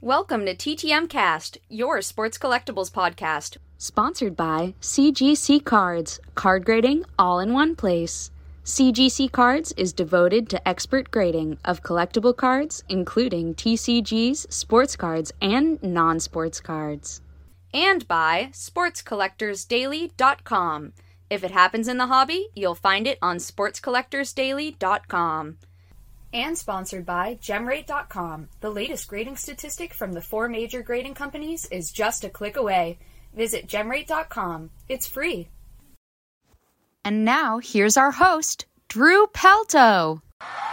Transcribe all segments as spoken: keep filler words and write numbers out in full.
Welcome to T T M Cast, your sports collectibles podcast. Sponsored by C G C Cards, card grading all in one place. C G C Cards is devoted to expert grading of collectible cards, including T C Gs, sports cards, and non-sports cards. And by sports collectors daily dot com. If it happens in the hobby, you'll find it on sports collectors daily dot com. And sponsored by Gemrate dot com. The latest grading statistic from the four major grading companies is just a click away. Visit Gemrate dot com. It's free. And now, here's our host, Drew Pelto.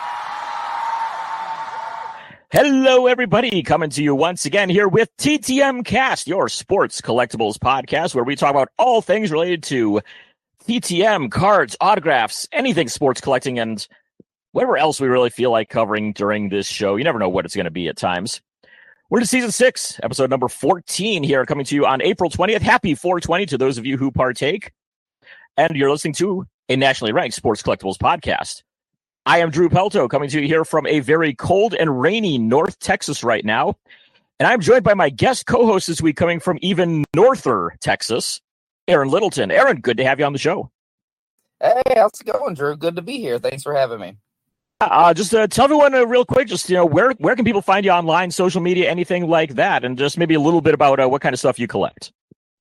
Hello, everybody. Coming to you once again here with T T M Cast, your sports collectibles podcast, where we talk about all things related to T T M, cards, autographs, anything sports collecting, and whatever else we really feel like covering during this show. You never know what it's going to be at times. We're to season six, episode number fourteen here, coming to you on April twentieth. Happy four twenty to those of you who partake. And you're listening to a nationally ranked sports collectibles podcast. I am Drew Pelto, coming to you here from a very cold and rainy North Texas right now. And I'm joined by my guest co-host this week, coming from even norther Texas, Aaron Littleton. Aaron, good to have you on the show. Hey, how's it going, Drew? Good to be here. Thanks for having me. Uh, just uh, tell everyone uh, real quick, just, you know, where where can people find you online, social media, anything like that, and just maybe a little bit about uh, what kind of stuff you collect.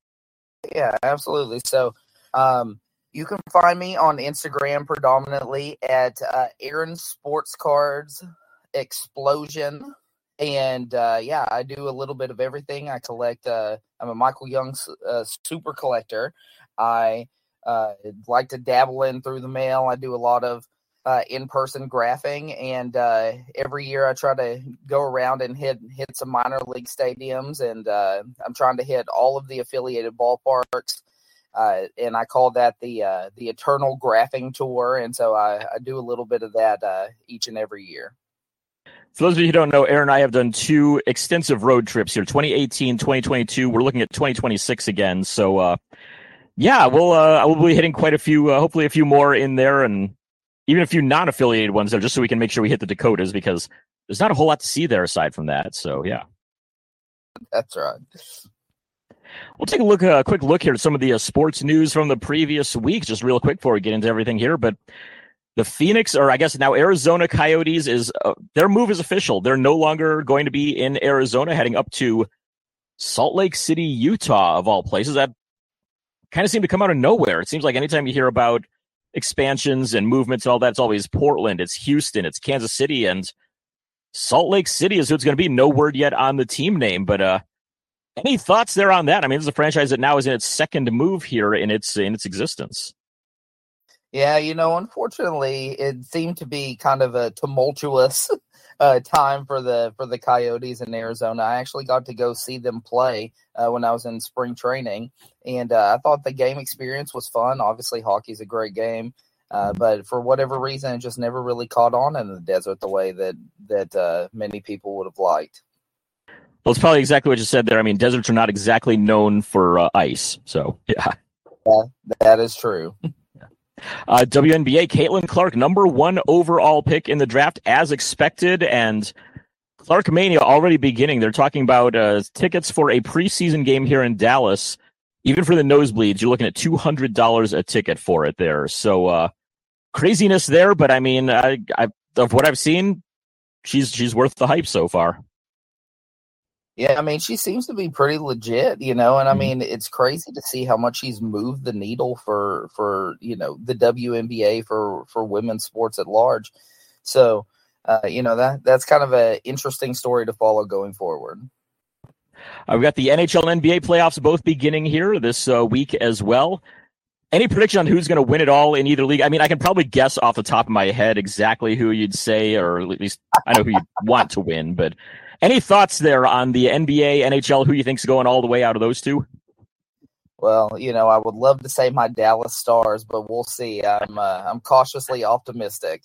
Yeah, absolutely. So um, you can find me on Instagram predominantly at uh, Aaron Sports Cards Explosion. And uh, yeah, I do a little bit of everything. I collect, uh, I'm a Michael Young uh, super collector. I uh, like to dabble in through the mail. I do a lot of Uh, in-person graphing, and uh, every year I try to go around and hit hit some minor league stadiums, and uh, I'm trying to hit all of the affiliated ballparks, uh, and I call that the uh, the Eternal Graphing Tour, and so I, I do a little bit of that uh, each and every year. For those of you who don't know, Aaron and I have done two extensive road trips here, twenty eighteen, twenty twenty-two. We're looking at twenty twenty-six again, so uh, yeah, we'll, uh, we'll be hitting quite a few, uh, hopefully a few more in there, and even a few non-affiliated ones there, just so we can make sure we hit the Dakotas, because there's not a whole lot to see there aside from that. So, yeah. That's right. We'll take a look, a uh, quick look here at some of the uh, sports news from the previous week, just real quick before we get into everything here. But the Phoenix, or I guess now Arizona Coyotes, is uh, their move is official. They're no longer going to be in Arizona, heading up to Salt Lake City, Utah, of all places. That kind of seemed to come out of nowhere. It seems like anytime you hear about expansions and movements and all that, it's always Portland, it's Houston, it's Kansas City, and Salt Lake City is who it's going to be. No word yet on the team name, but uh, any thoughts there on that? I mean, this is a franchise that now is in its second move here in its in its existence. Yeah, you know, unfortunately, it seemed to be kind of a tumultuous uh, time for the for the Coyotes in Arizona. I actually got to go see them play uh, when I was in spring training, and uh, I thought the game experience was fun. Obviously, hockey's a great game, uh, but for whatever reason, it just never really caught on in the desert the way that that uh, many people would have liked. Well, it's probably exactly what you said there. I mean, deserts are not exactly known for uh, ice, so yeah. yeah, that is true. Uh, W N B A, Caitlin Clark, number one overall pick in the draft, as expected, and Clark Mania already beginning. They're talking about uh, tickets for a preseason game here in Dallas. Even for the nosebleeds, you're looking at two hundred dollars a ticket for it there. So uh, craziness there, but I mean, I, I, of what I've seen, she's she's worth the hype so far. Yeah, I mean, she seems to be pretty legit, you know, and I mean, it's crazy to see how much she's moved the needle for, for you know, the W N B A, for, for women's sports at large. So, uh, you know, that that's kind of an interesting story to follow going forward. Uh, we've got the N H L and N B A playoffs both beginning here this uh, week as well. Any prediction on who's going to win it all in either league? I mean, I can probably guess off the top of my head exactly who you'd say, or at least I know who you want to win, but any thoughts there on the N B A, N H L, who you think's going all the way out of those two? Well, you know, I would love to say my Dallas Stars, but we'll see. I'm uh, I'm cautiously optimistic.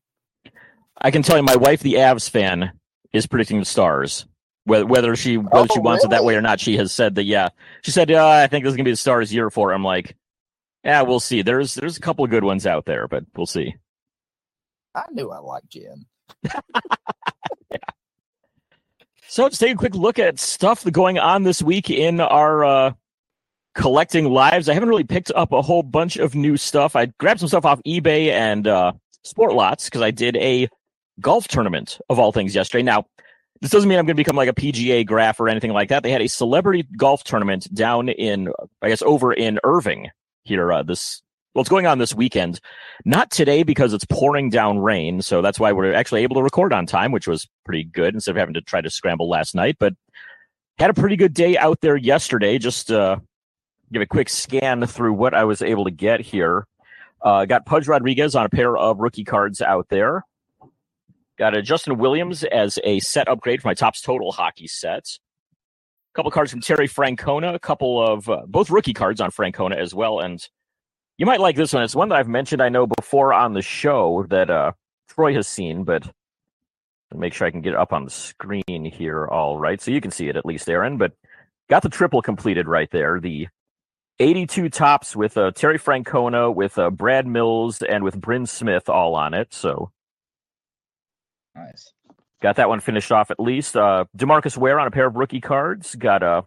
I can tell you, my wife, the Avs fan, is predicting the Stars. Whether whether she whether oh, she wants really? it that way or not, she has said that. Yeah, she said, uh, "I think this is gonna be the Stars' year for." It. I'm like, yeah, we'll see. There's there's a couple of good ones out there, but we'll see. I knew I liked Jen. Yeah. So let's take a quick look at stuff going on this week in our uh, collecting lives. I haven't really picked up a whole bunch of new stuff. I grabbed some stuff off eBay and uh, Sportlots because I did a golf tournament of all things yesterday. Now, this doesn't mean I'm going to become like a P G A graph or anything like that. They had a celebrity golf tournament down in, I guess, over in Irving here. Uh, this well, it's going on this weekend. Not today because it's pouring down rain, so that's why we're actually able to record on time, which was pretty good instead of having to try to scramble last night. But had a pretty good day out there yesterday. Just uh, give a quick scan through what I was able to get here. Uh, got Pudge Rodriguez on a pair of rookie cards out there. Got a Justin Williams as a set upgrade for my Topps Total hockey set. A couple cards from Terry Francona, a couple of uh, both rookie cards on Francona as well. And you might like this one. It's one that I've mentioned, I know, before on the show that uh, Troy has seen, but I'll make sure I can get it up on the screen here. All right, so you can see it at least, Aaron. But got the triple completed right there. The eighty-two Topps with uh, Terry Francona, with uh, Brad Mills, and with Bryn Smith all on it. So. Nice. Got that one finished off at least. Uh, DeMarcus Ware on a pair of rookie cards. Got a uh,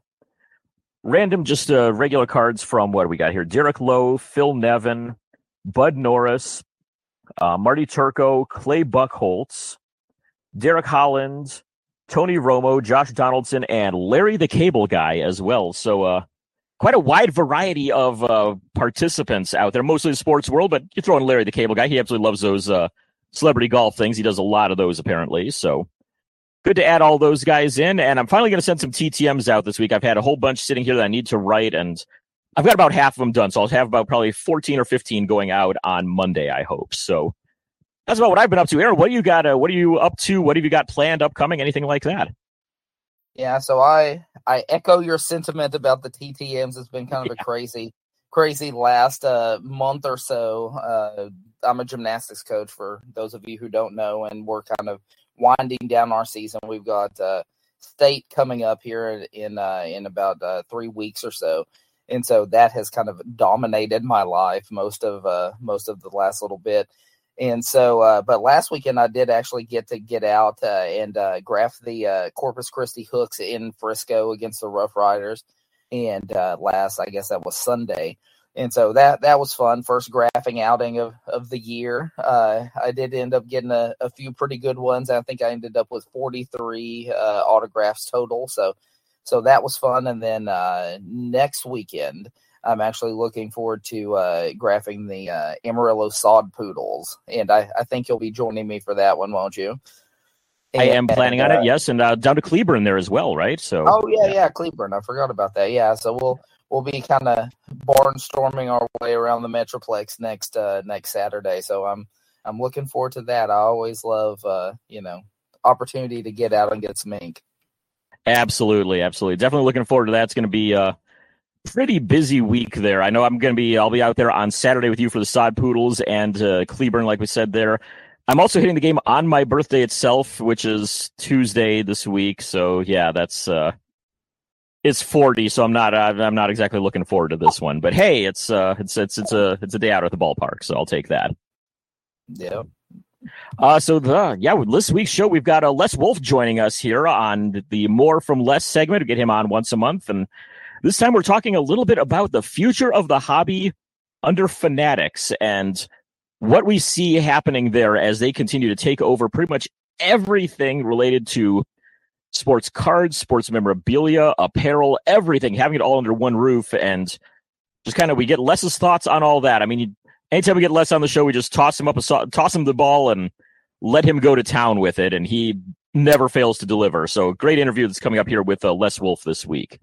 random, just uh, regular cards from what do we got here? Derek Lowe, Phil Nevin, Bud Norris, uh, Marty Turco, Clay Buchholz, Derek Holland, Tony Romo, Josh Donaldson, and Larry the Cable Guy as well. So uh, quite a wide variety of uh, participants out there, mostly the sports world, but you throw in Larry the Cable Guy. He absolutely loves those uh, celebrity golf things. He does a lot of those apparently. So good to add all those guys in. And I'm finally going to send some T T Ms out this week. I've had a whole bunch sitting here that I need to write, and I've got about half of them done. So I'll have about probably fourteen or fifteen going out on Monday, I hope. So that's about what I've been up to. Aaron, what do you got? Uh, what are you up to? What have you got planned, upcoming, anything like that? Yeah, so I I echo your sentiment about the T T Ms. It's been kind of yeah. a crazy, crazy last uh, month or so. Uh, I'm a gymnastics coach for those of you who don't know, and we're kind of winding down our season. We've got uh, state coming up here in uh, in about uh, three weeks or so, and so that has kind of dominated my life most of uh, most of the last little bit. And so, uh, but last weekend I did actually get to get out uh, and uh, graph the uh, Corpus Christi Hooks in Frisco against the Rough Riders, and uh, last I guess that was Sunday. And so that that was fun. First graphing outing of, of the year. Uh, I did end up getting a, a few pretty good ones. I think I ended up with forty-three uh, autographs total. So so that was fun. And then uh, next weekend, I'm actually looking forward to uh, graphing the uh, Amarillo Sod Poodles. And I, I think you'll be joining me for that one, won't you? And, I am planning on uh, it, yes. And uh, down to Cleburne there as well, right? So. Oh, yeah, yeah, yeah, Cleburne. I forgot about that. Yeah, so we'll – We'll be kind of barnstorming our way around the Metroplex next uh, next Saturday, so I'm I'm looking forward to that. I always love uh, you know opportunity to get out and get some ink. Absolutely, absolutely, definitely looking forward to that. It's going to be a pretty busy week there. I know I'm going to be I'll be out there on Saturday with you for the Sod Poodles and uh, Cleburne, like we said there. I'm also hitting the game on my birthday itself, which is Tuesday this week. So yeah, that's. Uh, It's forty, so I'm not. Uh, I'm not exactly looking forward to this one. But hey, it's uh, it's it's it's a it's a day out at the ballpark, so I'll take that. Yeah. Uh, so the yeah, with this week's show, we've got uh, Les Wolf joining us here on the More from Les segment. We get him on once a month, and this time we're talking a little bit about the future of the hobby under Fanatics and what we see happening there as they continue to take over pretty much everything related to sports cards, sports memorabilia, apparel, everything, having it all under one roof, and just kind of we get Les's thoughts on all that. I mean, you, anytime we get Les on the show, we just toss him up, a, toss him the ball, and let him go to town with it, and he never fails to deliver. So, great interview that's coming up here with uh, Les Wolf this week.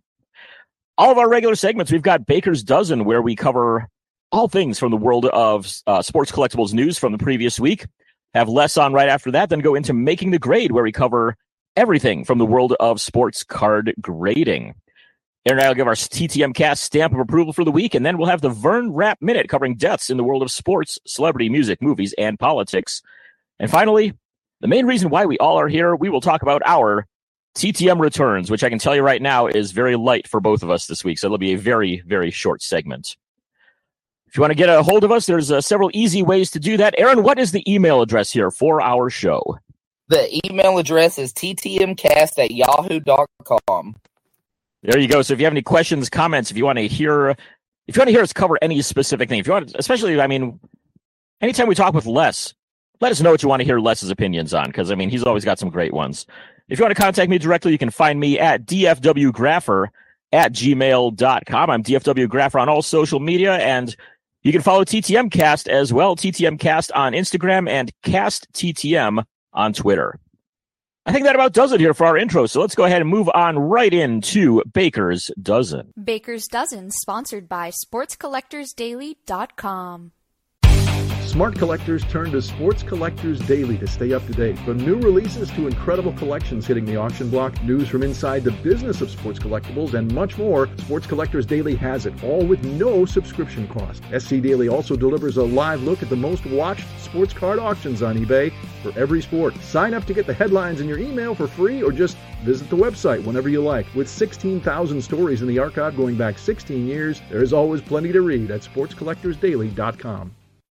All of our regular segments, we've got Baker's Dozen, where we cover all things from the world of uh, sports collectibles news from the previous week. Have Les on right after that, then go into Making the Grade, where we cover everything from the world of sports card grading. Aaron and I will give our T T M cast stamp of approval for the week, and then we'll have the Vern Rapp Minute covering deaths in the world of sports, celebrity, music, movies, and politics. And finally, the main reason why we all are here, we will talk about our T T M returns, which I can tell you right now is very light for both of us this week, so it'll be a very, very short segment. If you want to get a hold of us, there's uh, several easy ways to do that. Aaron, what is the email address here for our show? The email address is t t m cast at yahoo dot com. There you go. So if you have any questions, comments, if you want to hear, if you want to hear us cover any specific thing, if you want, to, especially, I mean, anytime we talk with Les, let us know what you want to hear Les's opinions on, because, I mean, he's always got some great ones. If you want to contact me directly, you can find me at d f w grapher at gmail dot com. I'm D F W Grapher on all social media, and you can follow T T M Cast as well, T T M Cast on Instagram and Cast T T M on Twitter. I think that about does it here for our intro, so let's go ahead and move on right into Baker's Dozen. Baker's Dozen, sponsored by sports collectors daily dot com. Smart collectors turn to Sports Collectors Daily to stay up to date. From new releases to incredible collections hitting the auction block, news from inside the business of sports collectibles, and much more, Sports Collectors Daily has it, all with no subscription cost. S C Daily also delivers a live look at the most watched sports card auctions on eBay for every sport. Sign up to get the headlines in your email for free, or just visit the website whenever you like. With sixteen thousand stories in the archive going back sixteen years, there is always plenty to read at sports collectors daily dot com.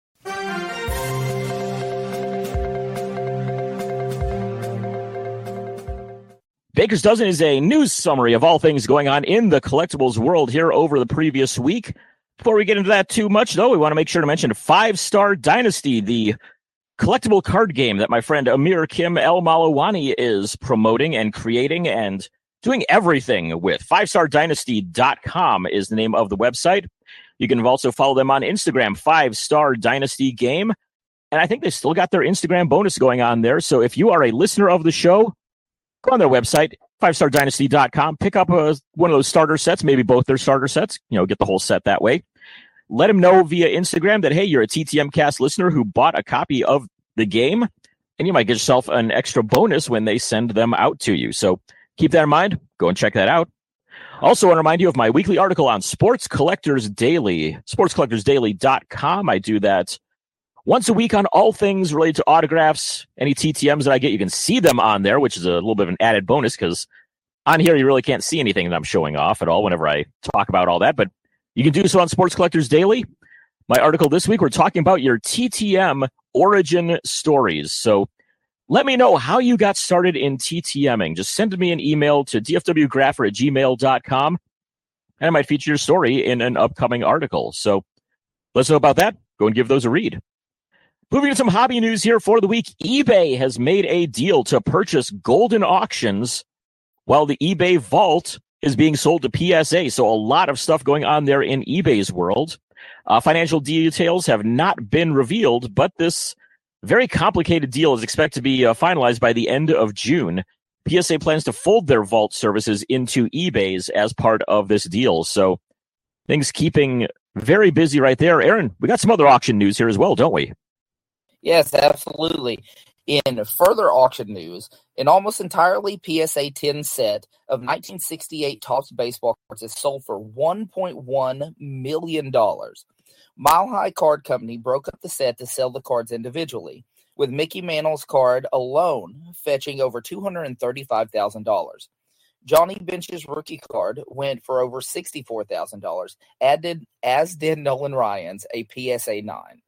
Baker's Dozen is a news summary of all things going on in the collectibles world here over the previous week. Before we get into that too much, though, we want to make sure to mention Five Star Dynasty, the collectible card game that my friend Amir Kim El Malawani is promoting and creating and doing everything with. five star dynasty dot com is the name of the website. You can also follow them on Instagram, Five Star Dynasty Game. And I think they still got their Instagram bonus going on there. So if you are a listener of the show, go on their website, five star dynasty dot com, pick up a, one of those starter sets, maybe both their starter sets, you know, get the whole set that way. Let them know via Instagram that, hey, you're a T T M Cast listener who bought a copy of the game, and you might get yourself an extra bonus when they send them out to you. So keep that in mind. Go and check that out. Also, I want to remind you of my weekly article on Sports Collectors Daily, sports collectors daily dot com. I do that once a week on all things related to autographs. Any T T Ms that I get, you can see them on there, which is a little bit of an added bonus because on here you really can't see anything that I'm showing off at all whenever I talk about all that. But you can do so on Sports Collectors Daily. My article this week, we're talking about your T T M origin stories. So let me know how you got started in TTMing. Just send me an email to d f w grapher at gmail dot com, and I might feature your story in an upcoming article. So let's know about that. Go and give those a read. Moving to some hobby news here for the week, eBay has made a deal to purchase Golden Auctions while the eBay Vault is being sold to P S A. So a lot of stuff going on there in eBay's world. Uh, financial details have not been revealed, but this very complicated deal is expected to be uh, finalized by the end of June. P S A plans to fold their Vault services into eBay's as part of this deal. So things keeping very busy right there. Aaron, we got some other auction news here as well, don't we? Yes, absolutely. In further auction news, an almost entirely P S A ten set of nineteen sixty-eight Topps baseball cards is sold for one point one million dollars. Mile High Card Company broke up the set to sell the cards individually, with Mickey Mantle's card alone fetching over two hundred thirty-five thousand dollars. Johnny Bench's rookie card went for over sixty-four thousand dollars, added, as did Nolan Ryan's, a P S A nine.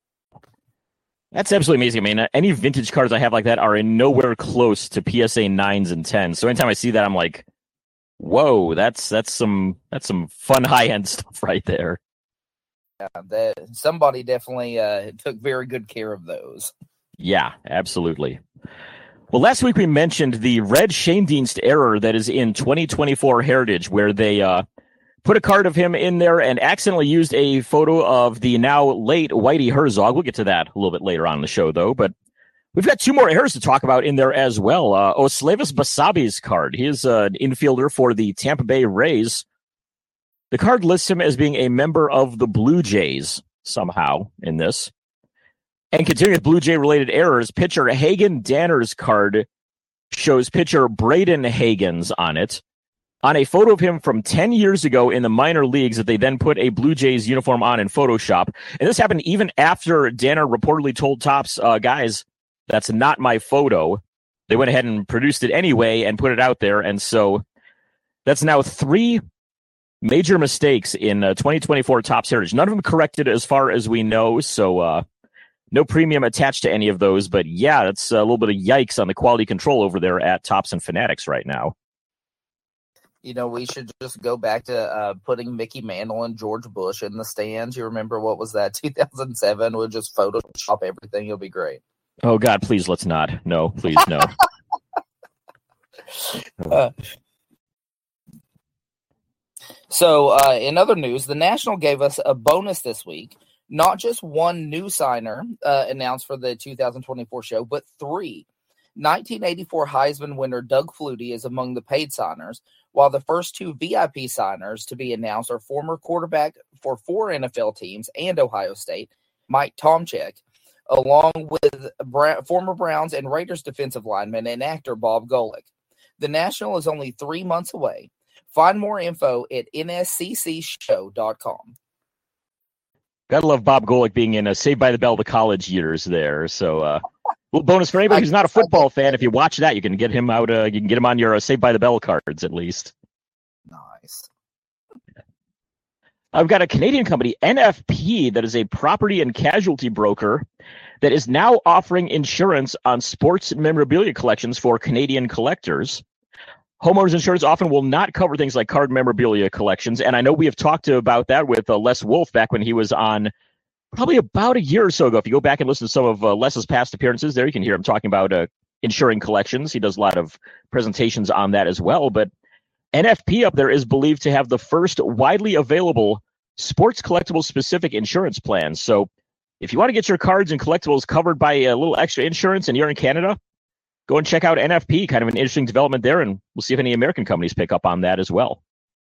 That's absolutely amazing. I mean, any vintage cards I have like that are in nowhere close to P S A nines and tens. So anytime I see that, I'm like, whoa, that's that's some that's some fun high-end stuff right there. Yeah, that, somebody definitely uh, took very good care of those. Yeah, absolutely. Well, last week we mentioned the red Schoendienst error that is in twenty twenty-four Heritage, where they uh, put a card of him in there and accidentally used a photo of the now late Whitey Herzog. We'll get to that a little bit later on in the show, though. But we've got two more errors to talk about in there as well. Uh, Oslevis Basabi's card. He is uh, an infielder for the Tampa Bay Rays. The card lists him as being a member of the Blue Jays somehow in this. And continuing with Blue Jay-related errors, pitcher Hagen Danner's card shows pitcher Braden Hagens on it, on a photo of him from ten years ago in the minor leagues that they then put a Blue Jays uniform on in Photoshop. And this happened even after Danner reportedly told Topps, uh, guys, that's not my photo. They went ahead and produced it anyway and put it out there. And so that's now three major mistakes in uh, twenty twenty-four Topps Heritage. None of them corrected as far as we know. So uh, no premium attached to any of those. But yeah, that's a little bit of yikes on the quality control over there at Topps and Fanatics right now. You know, we should just go back to uh, putting Mickey Mantle and George Bush in the stands. You remember, what was that, two thousand seven? We'll just Photoshop everything. It'll be great. Oh, God, please, let's not. No, please, no. uh, so, uh, in other news, the National gave us a bonus this week. Not just one new signer uh, announced for the two thousand twenty-four show, but three. nineteen eighty-four Heisman winner Doug Flutie is among the paid signers, while the first two V I P signers to be announced are former quarterback for four N F L teams and Ohio State, Mike Tomczyk, along with Bra- former Browns and Raiders defensive lineman and actor Bob Golick. The National is only three months away. Find more info at N S C C show dot com. Gotta love Bob Golick being in a Saved by the Bell the college years there. So, uh, little bonus for anybody who's not a football fan. If you watch that, you can get him out. Uh, you can get him on your uh, Saved by the Bell cards at least. Nice. I've got a Canadian company, N F P, that is a property and casualty broker that is now offering insurance on sports memorabilia collections for Canadian collectors. Homeowners insurance often will not cover things like card memorabilia collections, and I know we have talked about that with uh, Les Wolf back when he was on probably about a year or so ago. If you go back and listen to some of uh, Les's past appearances there, you can hear him talking about uh, insuring collections. He does a lot of presentations on that as well. But N F P up there is believed to have the first widely available sports collectible specific insurance plan. So if you want to get your cards and collectibles covered by a little extra insurance and you're in Canada, go and check out N F P. Kind of an interesting development there, and we'll see if any American companies pick up on that as well.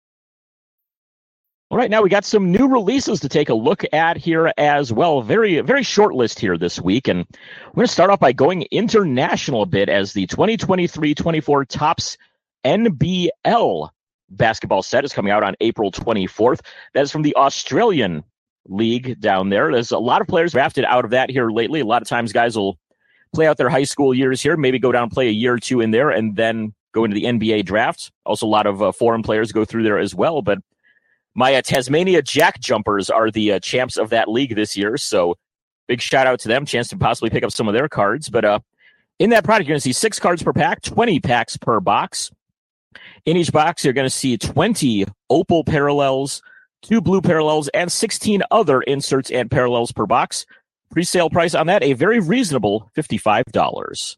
All right, now we got some new releases to take a look at here as well. Very, very short list here this week, and we're going to start off by going international a bit as the twenty twenty-three twenty-four Topps N B L basketball set is coming out on April twenty-fourth. That is from the Australian League down there. There's a lot of players drafted out of that here lately. A lot of times guys will play out their high school years here, maybe go down and play a year or two in there, and then go into the N B A draft. Also, a lot of uh, foreign players go through there as well, but my uh, Tasmania Jack Jumpers are the uh, champs of that league this year, so big shout out to them. Chance to possibly pick up some of their cards. But uh, in that product, you're going to see six cards per pack, twenty packs per box. In each box, you're going to see twenty opal parallels, two blue parallels, and sixteen other inserts and parallels per box. Pre-sale price on that, a very reasonable fifty-five dollars.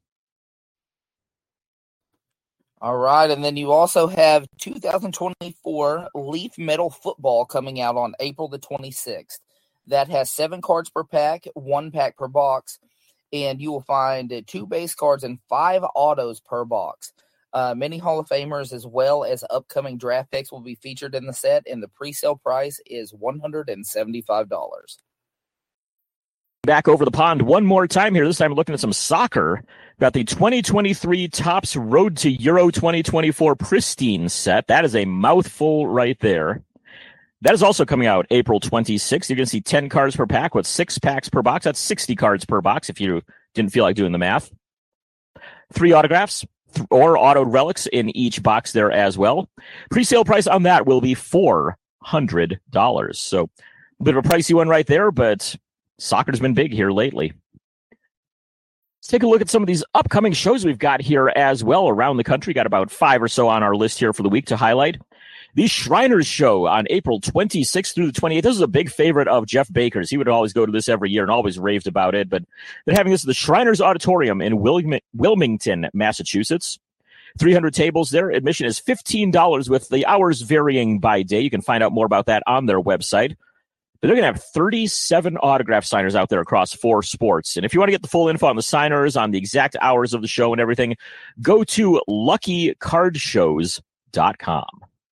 All right, and then you also have two thousand twenty-four Leaf Metal Football coming out on April the twenty-sixth. That has seven cards per pack, one pack per box, and you will find uh, two base cards and five autos per box. Uh, many Hall of Famers as well as upcoming draft picks will be featured in the set, and the pre-sale price is one hundred seventy-five dollars. Back over the pond one more time here. This time looking at some soccer. Got the twenty twenty-three Topps Road to Euro twenty twenty-four Pristine set. That is a mouthful right there. That is also coming out April twenty-sixth. You're going to see ten cards per pack with six packs per box. That's sixty cards per box if you didn't feel like doing the math. Three autographs th- or autoed relics in each box there as well. Pre-sale price on that will be four hundred dollars. So a bit of a pricey one right there, but soccer's been big here lately. Let's take a look at some of these upcoming shows we've got here as well around the country. Got about five or so on our list here for the week to highlight. The Shriners Show on April twenty-sixth through the twenty-eighth. This is a big favorite of Jeff Baker's. He would always go to this every year and always raved about it. But they're having this at the Shriners Auditorium in Wil- Wilmington, Massachusetts. three hundred tables there. Admission is fifteen dollars with the hours varying by day. You can find out more about that on their website. But they're going to have thirty-seven autograph signers out there across four sports. And if you want to get the full info on the signers, on the exact hours of the show and everything, go to lucky card shows dot com.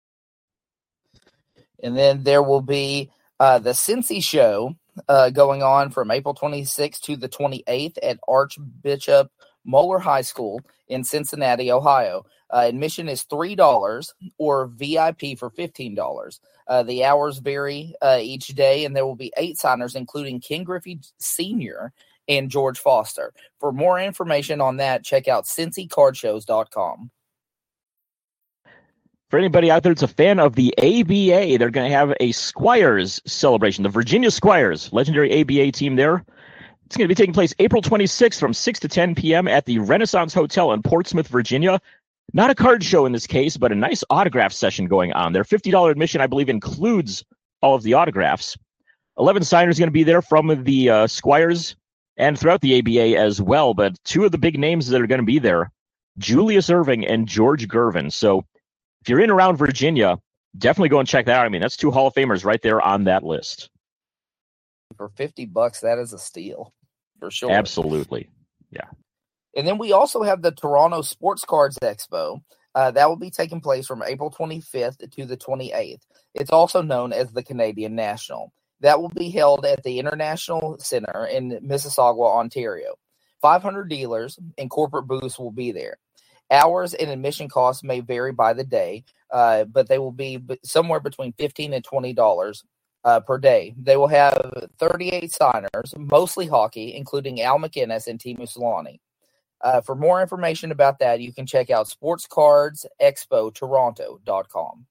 And then there will be uh, the Cincy Show uh, going on from April twenty-sixth to the twenty-eighth at Archbishop Moeller High School in Cincinnati, Ohio. Uh, admission is three dollars or V I P for fifteen dollars. Uh, the hours vary uh, each day, and there will be eight signers, including Ken Griffey Senior and George Foster. For more information on that, check out cincy card shows dot com. For anybody out there that's a fan of the A B A, they're going to have a Squires celebration. The Virginia Squires, legendary A B A team there, It's going to be taking place April twenty-sixth from six to ten p.m. at the Renaissance Hotel in Portsmouth, Virginia. Not a card show in this case, but a nice autograph session going on there. fifty dollars admission, I believe, includes all of the autographs. eleven signers going to be there from the uh, Squires and throughout the A B A as well. But two of the big names that are going to be there, Julius Erving and George Gervin. So if you're in around Virginia, definitely go and check that out. I mean, that's two Hall of Famers right there on that list. For fifty bucks, that is a steal. For sure. Absolutely. Yeah. And then we also have the Toronto Sports Cards Expo. Uh, that will be taking place from April twenty-fifth to the twenty-eighth. It's also known as the Canadian National. That will be held at the International Center in Mississauga, Ontario. five hundred dealers and corporate booths will be there. Hours and admission costs may vary by the day, uh, but they will be somewhere between fifteen dollars and twenty dollars Uh, per day. They will have thirty-eight signers, mostly hockey, including Al MacInnis and Teemu Selanne. Uh, for more information about that, you can check out sports cards expo toronto dot com.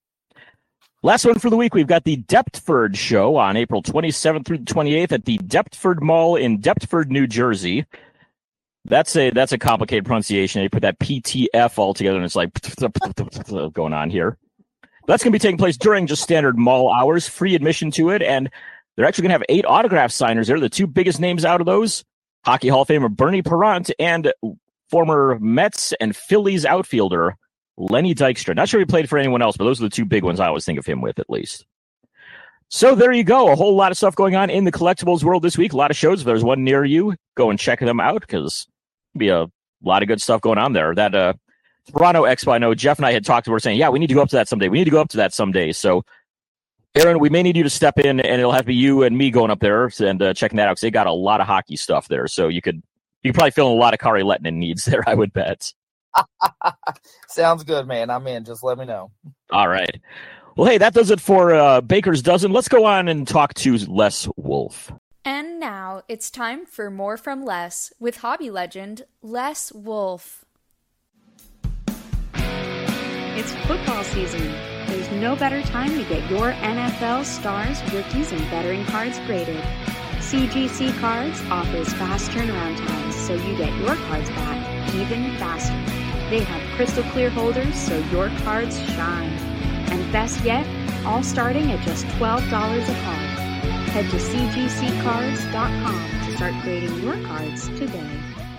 Last one for the week, we've got the Deptford Show on April twenty-seventh through the twenty-eighth at the Deptford Mall in Deptford, New Jersey. That's a that's a complicated pronunciation. They put that P T F all together, and it's like going on here. That's going to be taking place during just standard mall hours, free admission to it, and they're actually going to have eight autograph signers there. The two biggest names out of those, Hockey Hall of Famer Bernie Parent and former Mets and Phillies outfielder Lenny Dykstra. Not sure he played for anyone else, but those are the two big ones I always think of him with, at least. So there you go. A whole lot of stuff going on in the collectibles world this week. A lot of shows. If there's one near you, go and check them out, because there'll be a lot of good stuff going on there. That uh, Toronto Expo, I know Jeff and I had talked to her saying, yeah, we need to go up to that someday. We need to go up to that someday. So, Aaron, we may need you to step in, and it'll have to be you and me going up there and uh, checking that out, because they got a lot of hockey stuff there. So you could you could probably fill in a lot of Kari Lehtinen needs there, I would bet. Sounds good, man. I'm in. Just let me know. All right. Well, hey, that does it for uh, Baker's Dozen. Let's go on and talk to Les Wolf. And now it's time for more from Les with hobby legend Les Wolf. It's football season. There's no better time to get your N F L stars, rookies, and veteran cards graded. C G C Cards offers fast turnaround times, so you get your cards back even faster. They have crystal clear holders, so your cards shine. And best yet, all starting at just twelve dollars a card. Head to c g c cards dot com to start grading your cards today.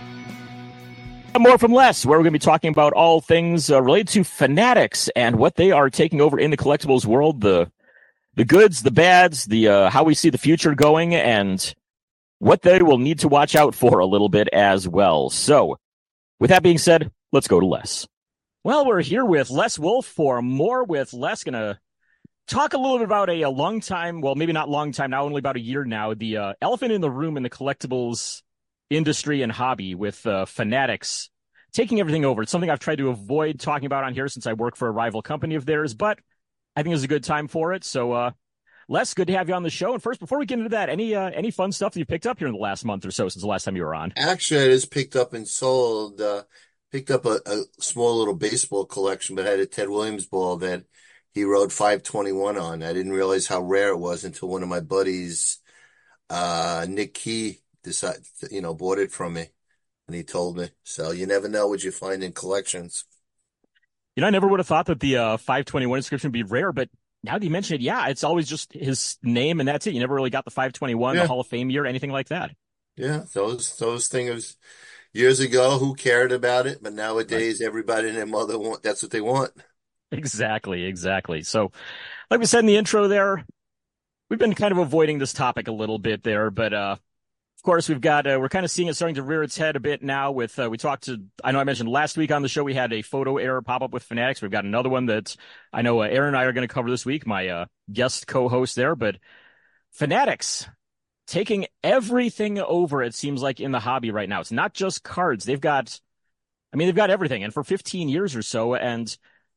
More from Les, where we're going to be talking about all things uh, related to Fanatics and what they are taking over in the collectibles world, the the goods, the bads, the uh, how we see the future going, and what they will need to watch out for a little bit as well. So, with that being said, let's go to Les. Well, we're here with Les Wolf for more with Les. Going to talk a little bit about a, a long time, well, maybe not long time now, only about a year now, the uh, elephant in the room in the collectibles industry and hobby with uh, Fanatics taking everything over. It's something I've tried to avoid talking about on here since I work for a rival company of theirs, but I think it's a good time for it. So, uh, Les, good to have you on the show. And first, before we get into that, any uh, any fun stuff that you picked up here in the last month or so since the last time you were on? Actually, I just picked up and sold, uh, picked up a, a small little baseball collection, but I had a Ted Williams ball that he wrote five twenty-one on. I didn't realize how rare it was until one of my buddies, uh, Nick Key, decided, you know, bought it from me, and he told me. So you never know what you find in collections. You know, I never would have thought that the uh, five twenty-one inscription would be rare, but now that you mention it, yeah, it's always just his name and that's it. You never really got the five twenty-one, Yeah. the Hall of Fame year, anything like that. Yeah, those those things years ago, who cared about it? But nowadays, everybody and their mother want that's what they want. Exactly, exactly. So, like we said in the intro there, we've been kind of avoiding this topic a little bit there, but uh, of course, we've got, uh, we're kind of seeing it starting to rear its head a bit now with, uh, we talked to, I know I mentioned last week on the show, we had a photo error pop up with Fanatics. We've got another one that I know uh, Aaron and I are going to cover this week, my uh, guest co-host there, but Fanatics taking everything over, it seems like, in the hobby right now. It's not just cards. They've got, I mean, they've got everything. And for fifteen years or so, and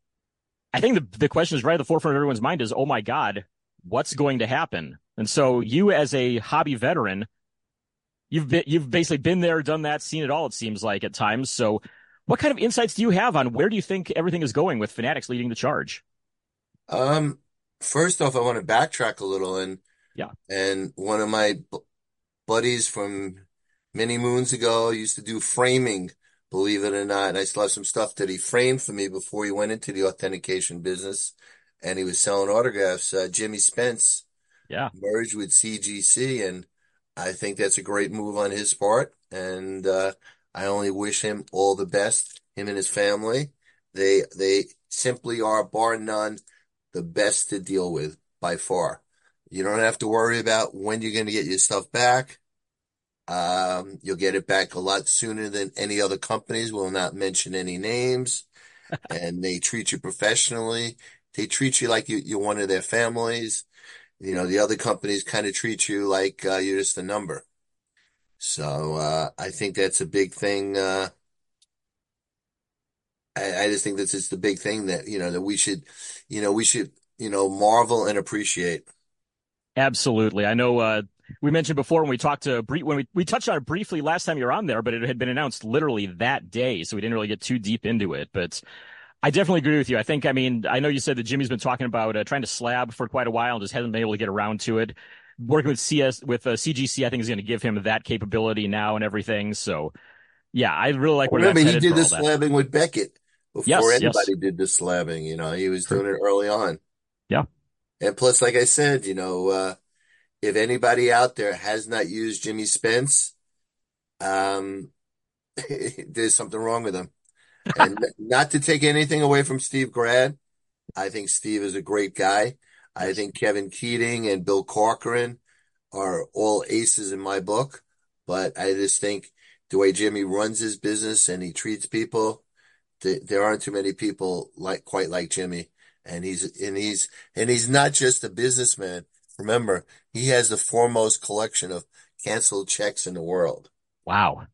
I think the, the question is right at the forefront of everyone's mind is, oh my God, what's going to happen? And so you as a hobby veteran, You've been, you've basically been there, done that, seen it all, it seems like at times. So what kind of insights do you have on where do you think everything is going with Fanatics leading the charge? Um, first off, I want to backtrack a little, and Yeah. and one of my buddies from many moons ago. Used to do framing, believe it or not. I still have some stuff that he framed for me before he went into the authentication business, and he was selling autographs. Uh, Jimmy Spence Yeah. merged with C G C, and I think that's a great move on his part. And uh, I only wish him all the best, him and his family. They they simply are, bar none, the best to deal with by far. You don't have to worry about when you're going to get your stuff back. Um, you'll get it back a lot sooner than any other companies. Will not mention any names, and they treat you professionally. They treat you like you, you're one of their families. You know, the other companies kind of treat you like uh, you're just a number. So uh, I think that's a big thing. Uh, I, I just think this is the big thing that, you know, that we should, you know, we should, you know, marvel and appreciate. Absolutely. I know uh, we mentioned before when we talked to Bre- when we, we touched on it briefly last time you were on there, but it had been announced literally that day, so we didn't really get too deep into it. But I definitely agree with you. I think, I mean, I know you said that Jimmy's been talking about uh, trying to slab for quite a while and just hasn't been able to get around to it. Working with C S with uh, C G C, I think is going to give him that capability now and everything. So, yeah, I really like where Remember, that's he headed did for the all that. slabbing with Beckett before Yes, yes, anybody did the slabbing. You know, he was true. doing it early on. Yeah, And plus, like I said, you know, uh, if anybody out there has not used Jimmy Spence, um, there's something wrong with him. And not to take anything away from Steve Grad, I think Steve is a great guy. I yes, think Kevin Keating and Bill Corcoran are all aces in my book. But I just think the way Jimmy runs his business and he treats people, th there aren't too many people like quite like Jimmy. And he's and he's and he's not just a businessman. Remember, he has the foremost collection of canceled checks in the world. wow,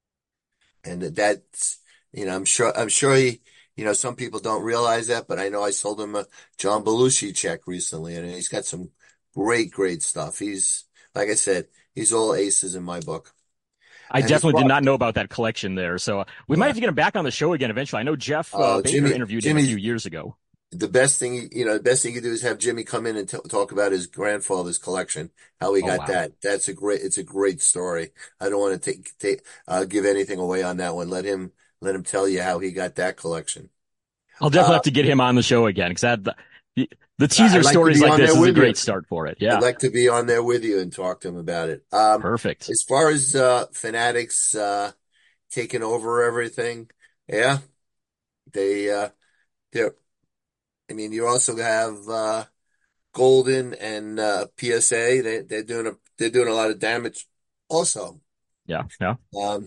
And that's, you know, I'm sure, I'm sure he, you know, some people don't realize that, but I know I sold him a John Belushi check recently, and he's got some great, great stuff. He's, like I said, he's all aces in my book. I And as definitely far, did not know about that collection there. So uh, we might yeah, have to get him back on the show again eventually. I know Jeff uh, uh, Baker Jimmy, interviewed him a Jimmy, few years ago. the best thing, you know, the best thing you do is have Jimmy come in and t talk about his grandfather's collection, how he Oh got wow. that. That's a great, it's a great story. I don't want to take, take, uh, give anything away on that one. Let him, let him tell you how he got that collection. I'll definitely Uh, have to get him on the show again because that the, the I'd teaser like to stories be like on this there is a with you. great start for it. I'd Yeah, like to be on there with you and talk to him about it. Um, perfect. as far as uh, Fanatics uh, taking over everything, yeah, they uh, they're. I mean, you also have uh, Golden and uh, P S A. They they're doing a they're doing a lot of damage. Also, Yeah, yeah, um,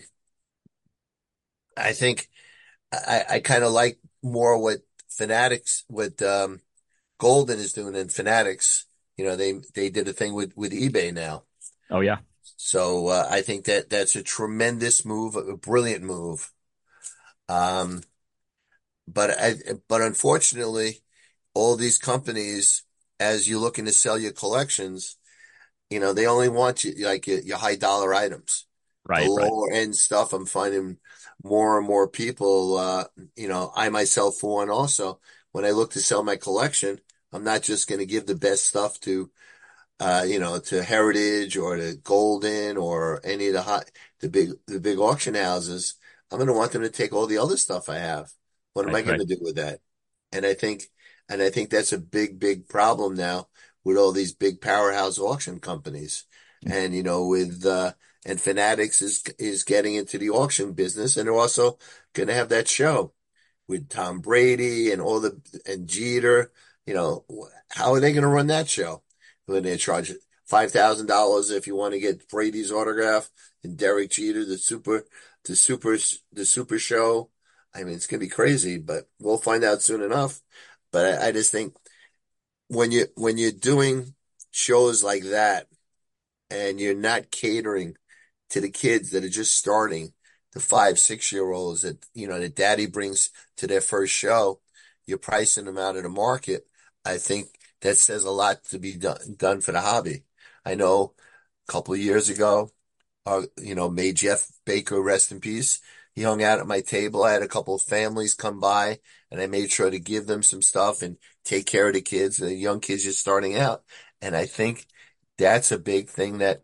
I think I I kind of like more what Fanatics what um, Golden is doing in Fanatics. You know, they they did a thing with with eBay now. oh yeah, So uh, I think that that's a tremendous move, a brilliant move. Um, but I, but unfortunately, all these companies, as you're looking to sell your collections, you know, they only want you like your, your high dollar items. The right, right. lower end stuff, I'm finding more and more people, uh, you know, I myself for one also, when I look to sell my collection, I'm not just going to give the best stuff to uh, you know, to Heritage or to Golden or any of the hot, the big, the big auction houses. I'm going to want them to take all the other stuff I have. What am Right, I going right. to do with that? And I think, and I think that's a big, big problem now with all these big powerhouse auction companies. And, you know, with, uh, and Fanatics is, is getting into the auction business, and they're also going to have that show with Tom Brady and all the, and Jeter. You know, how are they going to run that show? When they charge five thousand dollars if you want to get Brady's autograph and Derek Jeter, the super, the super, the super show. I mean, it's gonna be crazy, but we'll find out soon enough. But I, I just think when you when you're doing shows like that and you're not catering to the kids that are just starting, the five, six year olds that you know that daddy brings to their first show, you're pricing them out of the market. I think that says a lot to be done done for the hobby. I know a couple of years ago, uh, you know, may Jeff Baker rest in peace. He hung out at my table. I had a couple of families come by, and I made sure to give them some stuff and take care of the kids, the young kids just starting out. And I think that's a big thing that,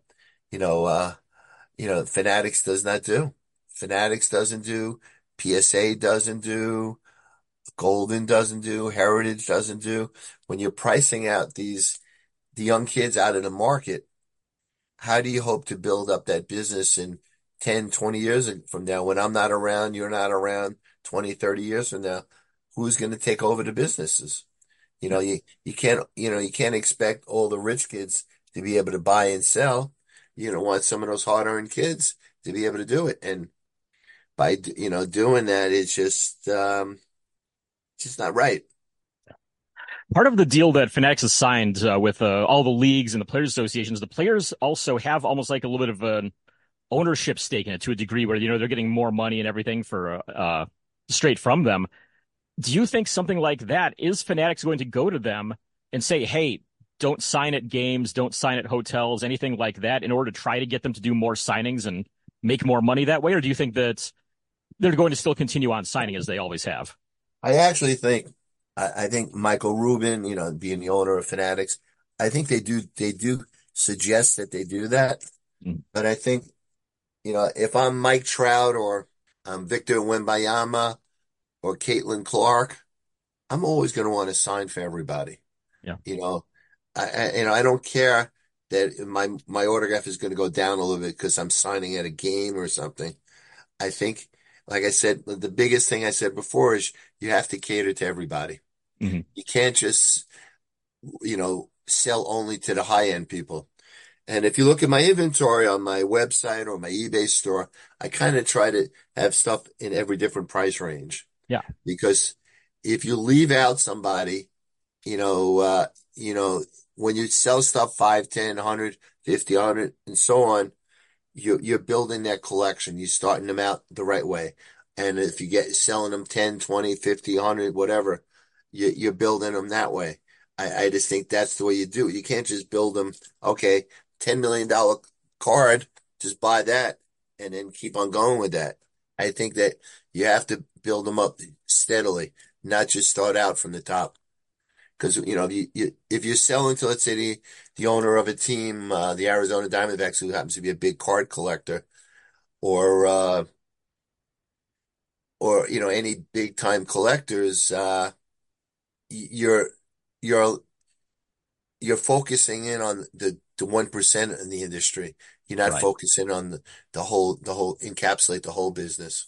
you know, uh, you know, Fanatics does not do. Fanatics doesn't do. P S A doesn't do. Golden doesn't do. Heritage doesn't do. When you're pricing out these the young kids out of the market, how do you hope to build up that business in ten, twenty years from now when I'm not around, you're not around, twenty, thirty years from now? Who's going to take over the businesses? You know, you, you can't, you know, you can't expect all the rich kids to be able to buy and sell. You know, want some of those hard-earned kids to be able to do it. And by, you know, doing that, it's just, um, just not right. Part of the deal that Fanatics has signed uh, with uh, all the leagues and the players associations, the players also have almost like a little bit of an ownership stake in it to a degree where, you know, they're getting more money and everything for uh, straight from them. Do you think something like that, is Fanatics going to go to them and say, hey, don't sign at games, don't sign at hotels, anything like that, in order to try to get them to do more signings and make more money that way? Or do you think that they're going to still continue on signing as they always have? I actually think, I, I think Michael Rubin, you know, being the owner of Fanatics, I think they do, they do suggest that they do that. Mm. But I think, you know, if I'm Mike Trout or I'm Victor Wembanyama or Caitlin Clark, I'm always going to want to sign for everybody. Yeah. You know, I, I, you know, I don't care that my, my autograph is going to go down a little bit because I'm signing at a game or something. I think, like I said, the biggest thing I said before is you have to cater to everybody. Mm-hmm. You can't just, you know, sell only to the high end people. And if you look at my inventory on my website or my eBay store, I kind of try to have stuff in every different price range. Yeah. Because if you leave out somebody, you know, uh, you know, when you sell stuff five, ten, one hundred, fifty, one hundred, and so on, you're, you're building that collection. You're starting them out the right way. And if you get selling them ten, twenty, fifty, one hundred, whatever, you, you're building them that way. I, I just think that's the way you do it. You can't just build them, okay, ten million dollars card, just buy that and then keep on going with that. I think that you have to build them up steadily, not just start out from the top. Because, you know, you, you, if you're selling to, let's say, the, the owner of a team, uh, the Arizona Diamondbacks, who happens to be a big card collector, or, uh, or, you know, any big time collectors, uh, you're, you're, you're focusing in on the, the one percent in the industry. You're not right. focusing on the, the whole, the whole, encapsulate the whole business.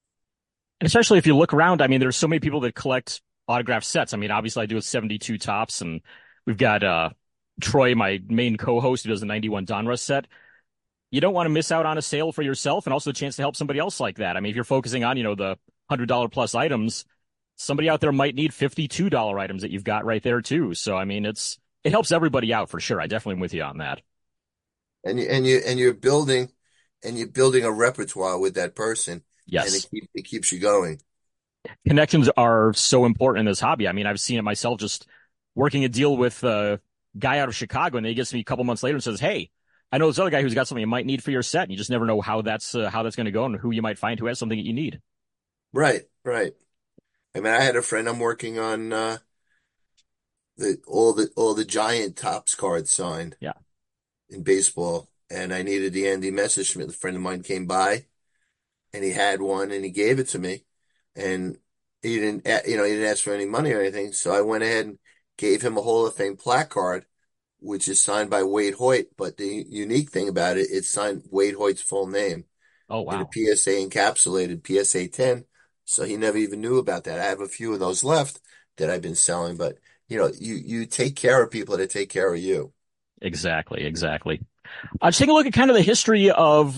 And especially if you look around, I mean, there's so many people that collect autographed sets. I mean, obviously I do a seventy-two Topps, and we've got uh, Troy, my main co-host, who does the ninety-one Donruss set. You don't want to miss out on a sale for yourself and also a chance to help somebody else like that. I mean, if you're focusing on, you know, the one hundred dollars plus items, somebody out there might need fifty-two dollars items that you've got right there too. So, I mean, it's, it helps everybody out for sure. I definitely am with you on that. And you, and you, and you're building, and you're building a repertoire with that person. Yes. And it, keep, it keeps you going. Connections are so important in this hobby. I mean, I've seen it myself just working a deal with a guy out of Chicago, and he gets me a couple months later and says, hey, I know this other guy who's got something you might need for your set. And you just never know how that's, uh, how that's going to go and who you might find who has something that you need. Right. Right. I mean, I had a friend I'm working on, uh, the, all the, all the giant Topps cards signed. Yeah. In baseball. And I needed the Andy Messerschmidt. A friend of mine came by and he had one and he gave it to me. And he didn't, you know, he didn't ask for any money or anything. So I went ahead and gave him a Hall of Fame plaque card, which is signed by Wade Hoyt. But the unique thing about it, it's signed Wade Hoyt's full name. Oh, wow. And a P S A encapsulated, P S A ten. So he never even knew about that. I have a few of those left that I've been selling. But, you know, you, you take care of people that take care of you. Exactly, exactly. Uh, just take a look at kind of the history of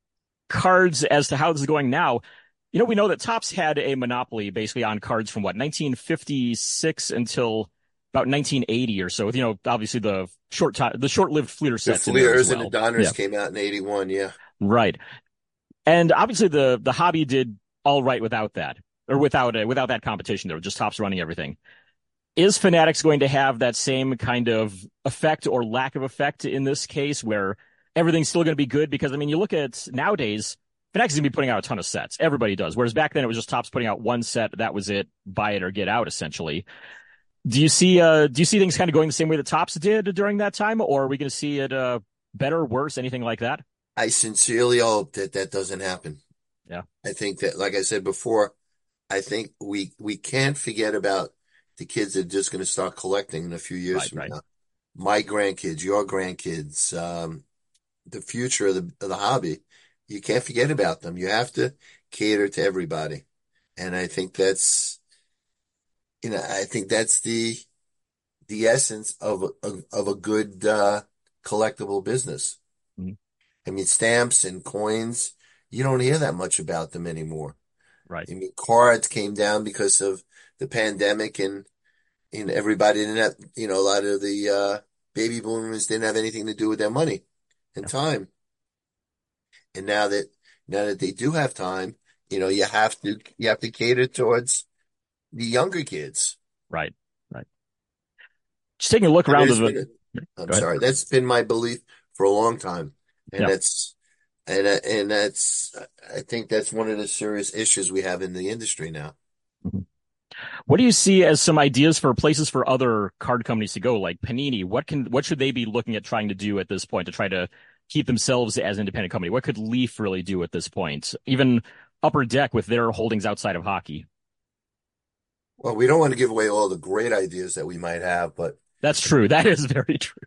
cards as to how this is going now. You know, we know that Topps had a monopoly basically on cards from what, nineteen fifty-six until about nineteen eighty or so. With, you know, obviously the short time, the short-lived Fleer sets. The Fleers well. and the Donners yeah. came out in eighty-one, yeah. Right. And obviously the the hobby did all right without that, or without uh, without that competition. There was just Topps running everything. Is Fanatics going to have that same kind of effect or lack of effect in this case, where everything's still going to be good? Because, I mean, you look at nowadays, Fanatics is going to be putting out a ton of sets. Everybody does. Whereas back then it was just Topps putting out one set. That was it. Buy it or get out, essentially. Do you see uh, do you see things kind of going the same way that Topps did during that time? Or are we going to see it uh, better, worse, anything like that? I sincerely hope that that doesn't happen. Yeah. I think that, like I said before, I think we we can't forget about the kids that are just going to start collecting in a few years Right, from right. now. My grandkids, your grandkids, um, the future of the of the hobby. You can't forget about them. You have to cater to everybody, and I think that's you know I think that's the the essence of a, of a good uh, collectible business. Mhm. I mean, stamps and coins, you don't hear that much about them anymore. Right. I mean, cards came down because of the pandemic and, and everybody didn't have, you know, a lot of the uh, baby boomers didn't have anything to do with their money and Yeah. time. And now that now that they do have time, you know, you have to you have to cater towards the younger kids. Right. Right. Just taking a look I mean, around it's the. been a, I'm Go ahead. sorry, that's been my belief for a long time, and Yeah. that's and and that's I think that's one of the serious issues we have in the industry now. Mhm. What do you see as some ideas for places for other card companies to go, like Panini? What can what should they be looking at trying to do at this point to try to keep themselves as an independent company? What could Leaf really do at this point? Even Upper Deck with their holdings outside of hockey. Well, we don't want to give away all the great ideas that we might have, but That's true. That is very true.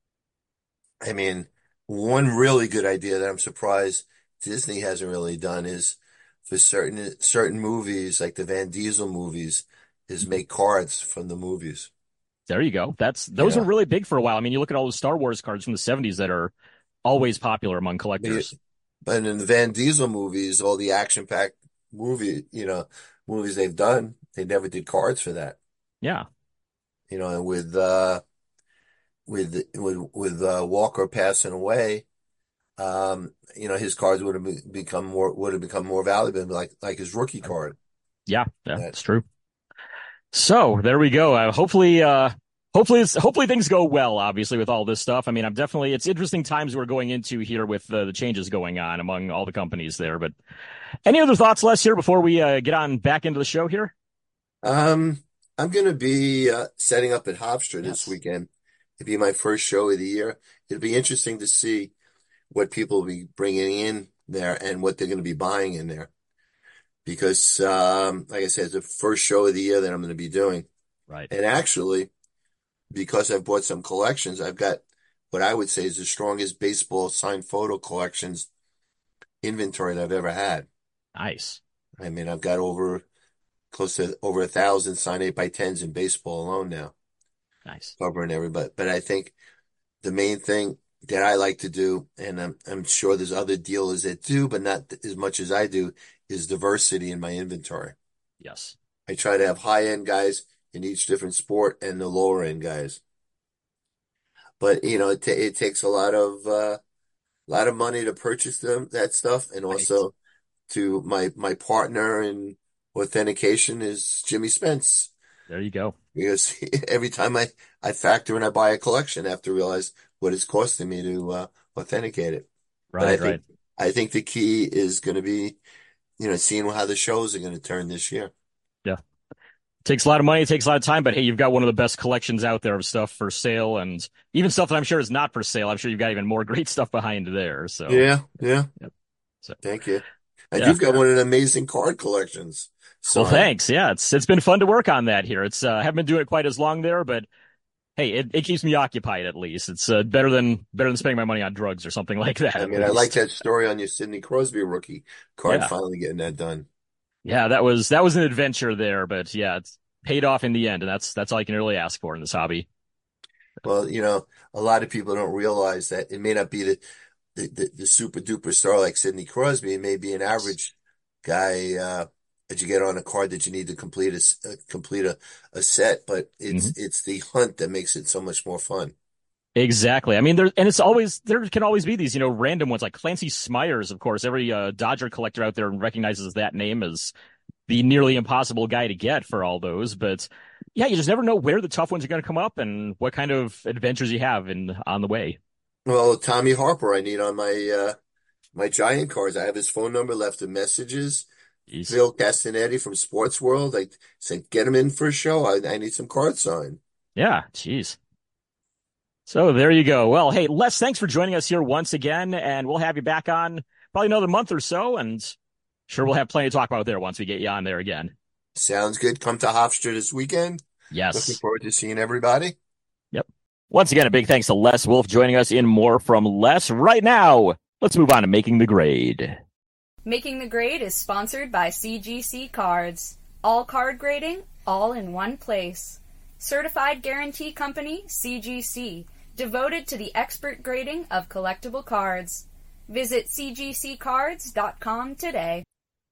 I mean, one really good idea that I'm surprised Disney hasn't really done is for certain certain movies, like the Van Diesel movies, is make cards from the movies. There you go. That's You those were know, really big for a while. I mean, you look at all the Star Wars cards from the seventies that are always popular among but, you- collectors. but in the Van Diesel movies, all the action-packed movie, you know, movies they've done, they never did cards for that. Yeah. You know, and with uh with with with uh, Walker passing away, um, you know, his cards would have be- become more would have become more valuable, like like his rookie card. Yeah, yeah, That it's true. So there we go. Uh, hopefully, uh, hopefully, it's, hopefully things go well. Obviously, with all this stuff. I mean, I'm definitely. It's interesting times we're going into here with uh, the changes going on among all the companies there. But any other thoughts, Les, here before we uh, get on back into the show here? um, I'm gonna be uh, setting up at Hofstra this Yes. weekend. It'll be my first show of the year. It'll be interesting to see what people will be bringing in there and what they're going to be buying in there. Because, um, like I said, it's the first show of the year that I'm going to be doing. Right. And actually, because I've bought some collections, I've got what I would say is the strongest baseball signed photo collections inventory that I've ever had. Nice. I mean, I've got over close to over a thousand signed eight by tens in baseball alone now, Nice. covering everybody. But I think the main thing that I like to do, and I'm, I'm sure there's other dealers that do, but not as much as I do, is diversity in my inventory. Yes. I try to have high end guys in each different sport and the lower end guys. But you know, it, ta it takes a lot of uh, lot of money to purchase them that stuff, and Right. also to my my partner in authentication is Jimmy Spence. There you go. Because every time I I factor in, I buy a collection, I have to realize what it's costing me to uh, authenticate it. But I Right. think Right. I think the key is going to be, you know, seeing how the shows are going to turn this year. Yeah. Takes a lot of money, it takes a lot of time, but hey, you've got one of the best collections out there of stuff for sale and even stuff that I'm sure is not for sale. I'm sure you've got even more great stuff behind there. So, Yeah, yeah. yep. So, Thank you. And yeah. you've got one of the amazing card collections. Well, Signed. thanks. Yeah, it's it's been fun to work on that here. It's uh, I haven't been doing it quite as long there, but hey, it, it keeps me occupied at least. It's uh, better than better than spending my money on drugs or something like that I at mean, I like least. that story on your Sidney Crosby rookie card Yeah. finally getting that done. Yeah, that was that was an adventure there, but yeah, it's paid off in the end, and that's that's all you can really ask for in this hobby. Well, you know, a lot of people don't realize that it may not be the the, the, the super duper star like Sidney Crosby. It may be an average guy uh, that you get on a card that you need to complete a, s- uh, complete a, a set, but it's Mhm. it's the hunt that makes it so much more fun. Exactly. I mean, there and it's always there can always be these, you know, random ones like Clancy Smyers, of course. Every uh, Dodger collector out there recognizes that name as the nearly impossible guy to get for all those. But yeah, you just never know where the tough ones are going to come up and what kind of adventures you have in on the way. Well, Tommy Harper, I need on my uh, my Giant cards. I have his phone number, left him messages. Jeez. Phil Castanetti from Sports World. I said, get him in for a show. I, I need some cards signed. Yeah, jeez. So there you go. Well, hey, Les, thanks for joining us here once again, and we'll have you back on probably another month or so, and sure we'll have plenty to talk about there once we get you on there again. Sounds good. Come to Hofstra this weekend. Yes. Looking forward to seeing everybody. Yep. Once again, a big thanks to Les Wolf joining us in More from Les. Right now, let's move on to Making the Grade. Making the Grade is sponsored by C G C Cards. All card grading, all in one place. Certified Guarantee Company, C G C. Devoted to the expert grading of collectible cards. Visit c g c cards dot com today.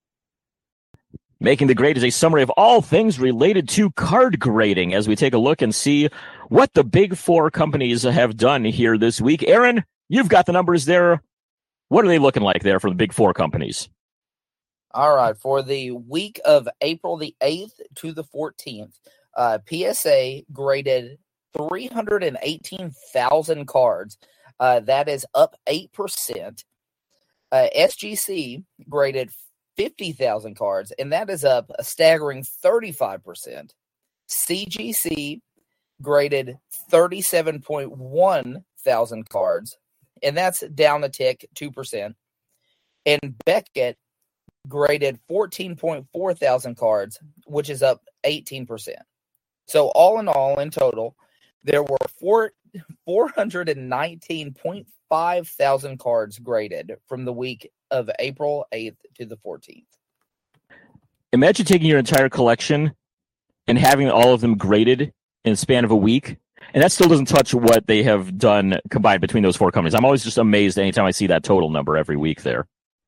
Making the Grade is a summary of all things related to card grading as we take a look and see what the big four companies have done here this week. Aaron, you've got the numbers there. What are they looking like there for the big four companies? All right. For the week of April the eighth to the fourteenth, uh, P S A graded three hundred eighteen thousand cards. Uh, that is up eight percent. Uh, S G C graded fifty thousand cards, and that is up a staggering thirty-five percent. C G C graded thirty-seven point one thousand cards, and that's down a tick, two percent. And Beckett graded fourteen point four thousand cards, which is up eighteen percent. So all in all, in total, there were four, four hundred nineteen point five thousand cards graded from the week of April eighth to the fourteenth. Imagine taking your entire collection and having all of them graded in the span of a week, and that still doesn't touch what they have done combined between those four companies. I'm always just amazed anytime I see that total number every week there.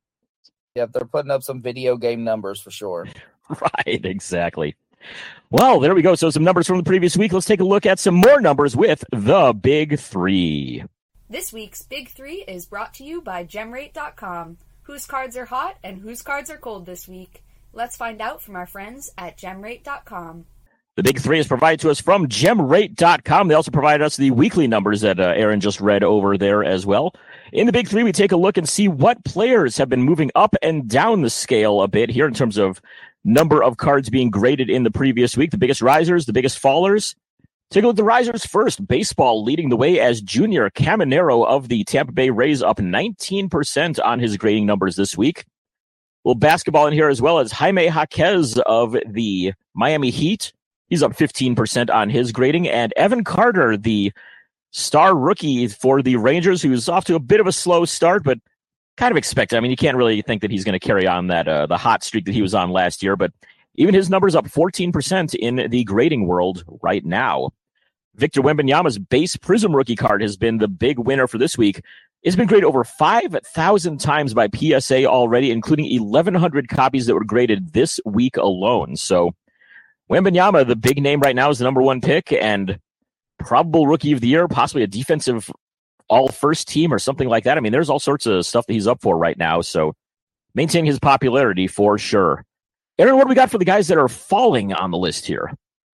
Yep, they're putting up some video game numbers for sure. Right, exactly. Well, there we go. So some numbers from the previous week. Let's take a look at some more numbers with the Big Three. This week's Big Three is brought to you by gem rate dot com. Whose cards are hot and whose cards are cold this week? Let's find out from our friends at gem rate dot com. The Big Three is provided to us from gem rate dot com. They also provided us the weekly numbers that uh, Aaron just read over there as well. In the Big Three, we take a look and see what players have been moving up and down the scale a bit here in terms of number of cards being graded in the previous week. The biggest risers, the biggest fallers. Take a look at the risers first. Baseball leading the way as Junior Caminero of the Tampa Bay Rays up nineteen percent on his grading numbers this week. A little basketball in here as well as Jaime Jaquez of the Miami Heat. He's up fifteen percent on his grading. And Evan Carter, the star rookie for the Rangers, who's off to a bit of a slow start, but kind of expected. I mean, you can't really think that he's going to carry on that uh, the hot streak that he was on last year, but even his numbers up fourteen percent in the grading world right now. Victor Wembanyama's base Prism rookie card has been the big winner for this week. It's been graded over five thousand times by P S A already, including eleven hundred copies that were graded this week alone. So Wembanyama, the big name right now, is the number one pick and probable rookie of the year, possibly a defensive all first team or something like that. I mean, there's all sorts of stuff that he's up for right now. So maintaining his popularity for sure. Aaron, what do we got for the guys that are falling on the list here?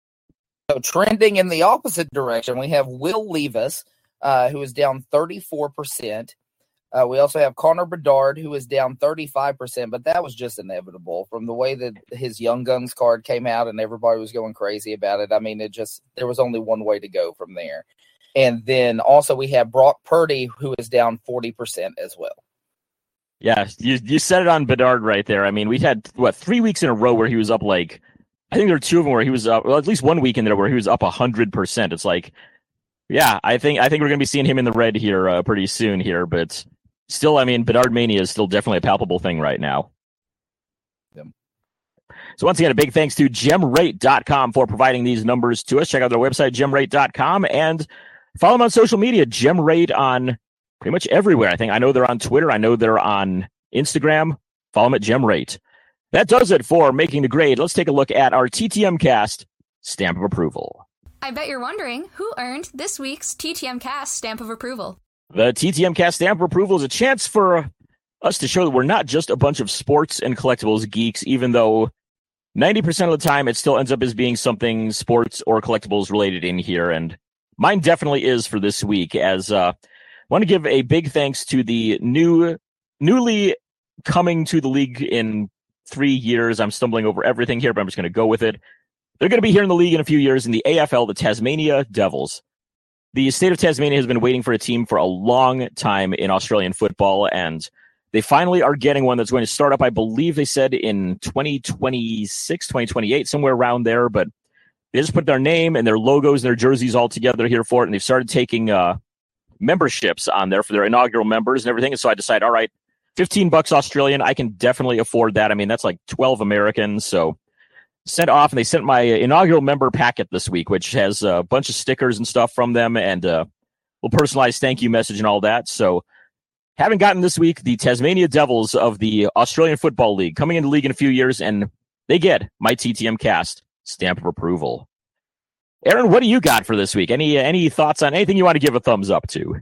So trending in the opposite direction, we have Will Levis, uh, who is down thirty-four percent. Uh, we also have Connor Bedard, who is down thirty-five percent, but that was just inevitable from the way that his Young Guns card came out and everybody was going crazy about it. I mean, it just, there was only one way to go from there. And then also we have Brock Purdy, who is down forty percent as well. Yeah, you you said it on Bedard right there. I mean, we had, what, three weeks in a row where he was up like, I think there were two of them where he was up, well, at least one week in there where he was up one hundred percent. It's like, yeah, I think I think we're going to be seeing him in the red here uh, pretty soon here, but still, I mean, Bedard Mania is still definitely a palpable thing right now. Yep. So once again, a big thanks to gem rate dot com for providing these numbers to us. Check out their website, gem rate dot com, and follow them on social media, GemRate on pretty much everywhere. I think I know they're on Twitter. I know they're on Instagram. Follow them at GemRate. That does it for Making the Grade. Let's take a look at our T T M Cast Stamp of Approval. I bet you're wondering who earned this week's T T M Cast Stamp of Approval. The T T M Cast Stamp of Approval is a chance for us to show that we're not just a bunch of sports and collectibles geeks, even though ninety percent of the time it still ends up as being something sports or collectibles related in here. And mine definitely is for this week, as uh, I want to give a big thanks to the new, newly coming to the league in three years. I'm stumbling over everything here, but I'm just going to go with it. They're going to be here in the league in a few years in the A F L, the Tasmania Devils. the state of Tasmania has been waiting for a team for a long time in Australian football, and they finally are getting one that's going to start up, I believe they said, in twenty twenty-six, twenty twenty-eight, somewhere around there. But they just put their name and their logos and their jerseys all together here for it, and they've started taking uh, memberships on there for their inaugural members and everything. And so I decided, all right, fifteen bucks Australian, I can definitely afford that. I mean, that's like twelve Americans, so sent off, and they sent my inaugural member packet this week, which has a bunch of stickers and stuff from them and a little personalized thank you message and all that. So having gotten this week the Tasmania Devils of the Australian Football League coming into the league in a few years, and they get my T T M Cast stamp of approval. Aaron, what do you got for this week? Any any thoughts on anything you want to give a thumbs up to?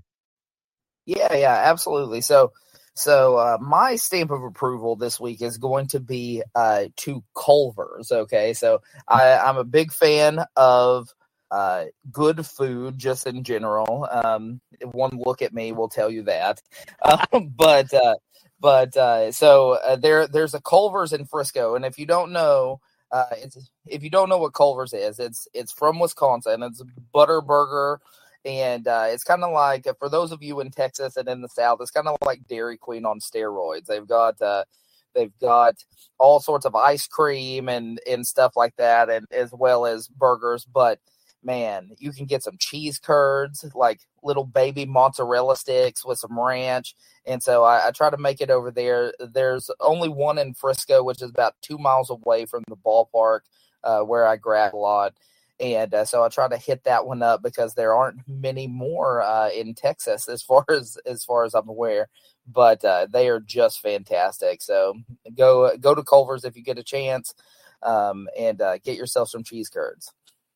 Yeah, yeah, absolutely. So So uh, my stamp of approval this week is going to be uh, to Culver's. Okay, so I, I'm a big fan of uh, good food just in general. Um, one look at me will tell you that. Uh, but uh, but uh, so uh, there there's a Culver's in Frisco, and if you don't know, uh, it's, if you don't know what Culver's is, it's it's from Wisconsin. It's a butter burger. And uh, it's kind of like, for those of you in Texas and in the South, it's kind of like Dairy Queen on steroids. They've got uh, they've got all sorts of ice cream and, and stuff like that, and as well as burgers. But man, you can get some cheese curds, like little baby mozzarella sticks with some ranch. And so I, I try to make it over there. There's only one in Frisco, which is about two miles away from the ballpark uh, where I grab a lot. And uh, so I try to hit that one up because there aren't many more uh, in Texas as far as as far as I'm aware. But uh, they are just fantastic. So go go to Culver's if you get a chance, um, and uh, get yourself some cheese curds.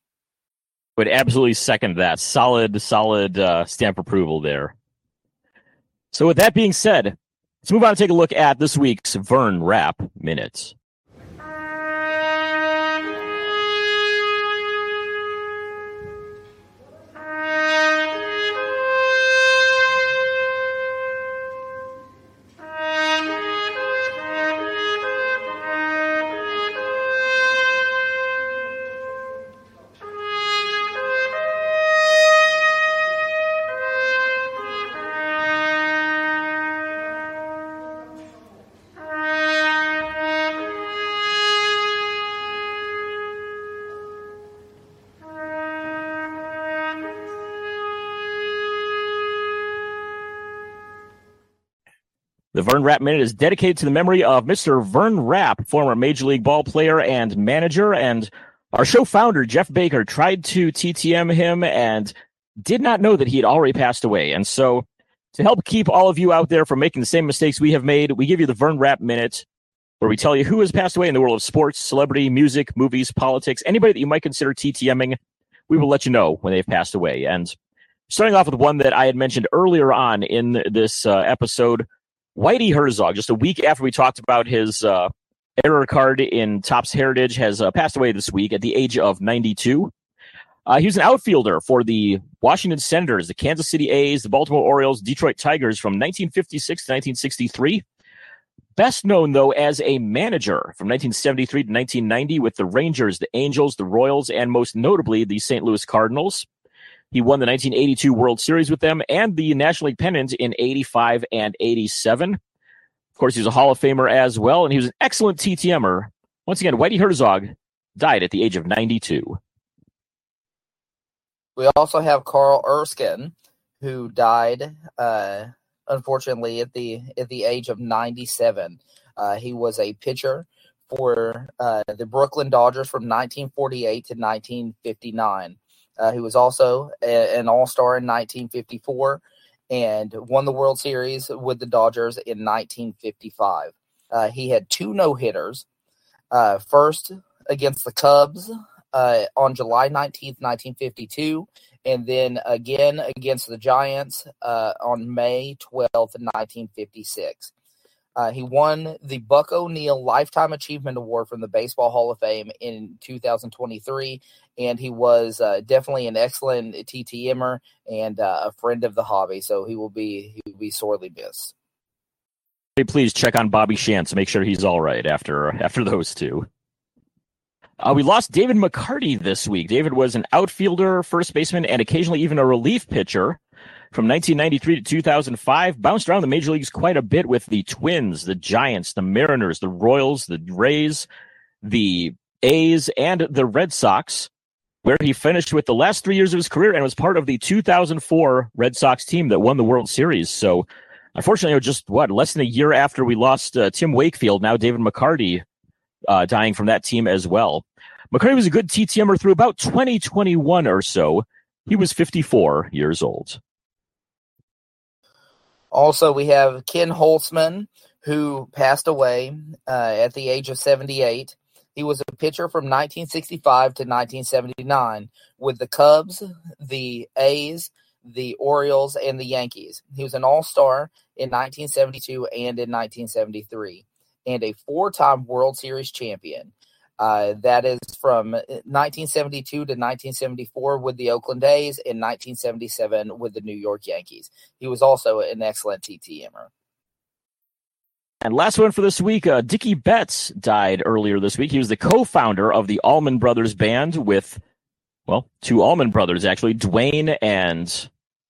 Would absolutely second that. Solid, solid uh, stamp approval there. So with that being said, let's move on and take a look at this week's Vern Rapp Minutes. The Vern Rapp Minute is dedicated to the memory of Mister Vern Rapp, former Major League ball player and manager. And our show founder, Jeff Baker, tried to T T M him and did not know that he had already passed away. And so to help keep all of you out there from making the same mistakes we have made, we give you the Vern Rapp Minute, where we tell you who has passed away in the world of sports, celebrity, music, movies, politics, anybody that you might consider TTMing. We will let you know when they've passed away. And starting off with one that I had mentioned earlier on in this uh, episode, Whitey Herzog, just a week after we talked about his uh, error card in Topps Heritage, has uh, passed away this week at the age of ninety-two. Uh, he was an outfielder for the Washington Senators, the Kansas City A's, the Baltimore Orioles, Detroit Tigers from nineteen fifty-six to nineteen sixty-three. Best known, though, as a manager from nineteen seventy-three to nineteen ninety with the Rangers, the Angels, the Royals, and most notably the Saint Louis Cardinals. He won the nineteen eighty-two World Series with them and the National League pennant in eighty-five and eighty-seven. Of course, he's a Hall of Famer as well, and he was an excellent T T Mer. Once again, Whitey Herzog died at the age of ninety-two. We also have Carl Erskine, who died, uh, unfortunately, at the at the age of ninety-seven. Uh, he was a pitcher for uh, the Brooklyn Dodgers from nineteen forty-eight to nineteen fifty-nine. Uh, he was also a, an All-Star in nineteen fifty-four and won the World Series with the Dodgers in nineteen fifty-five. Uh, he had two no-hitters, uh, first against the Cubs uh, on July nineteenth, nineteen fifty-two, and then again against the Giants uh, on May twelfth, nineteen fifty-six. Uh, he won the Buck O'Neil Lifetime Achievement Award from the Baseball Hall of Fame in two thousand twenty-three, and he was uh, definitely an excellent T T M-er and uh, a friend of the hobby, so he will be he will be sorely missed. Please check on Bobby Shantz to make sure he's all right after after those two. Uh, we lost David McCarty this week. David was an outfielder, first baseman, and occasionally even a relief pitcher from nineteen ninety-three to two thousand five. Bounced around the major leagues quite a bit with the Twins, the Giants, the Mariners, the Royals, the Rays, the A's, and the Red Sox, where he finished with the last three years of his career and was part of the two thousand four Red Sox team that won the World Series. So, unfortunately, just, what, less than a year after we lost uh, Tim Wakefield, now David McCarty uh, dying from that team as well. McCarty was a good T T M er through about twenty twenty-one or so. He was fifty-four years old. Also, we have Ken Holtzman, who passed away uh, at the age of seventy-eight. He was a pitcher from nineteen sixty-five to nineteen seventy-nine with the Cubs, the A's, the Orioles, and the Yankees. He was an all-star in nineteen seventy-two and in nineteen seventy-three, and a four-time World Series champion. Uh, that is from nineteen seventy-two to nineteen seventy-four with the Oakland A's and nineteen seventy-seven with the New York Yankees. He was also an excellent T T M er. And last one for this week, uh, Dickie Betts died earlier this week. He was the co-founder of the Allman Brothers Band with, well, two Allman Brothers, actually, Dwayne and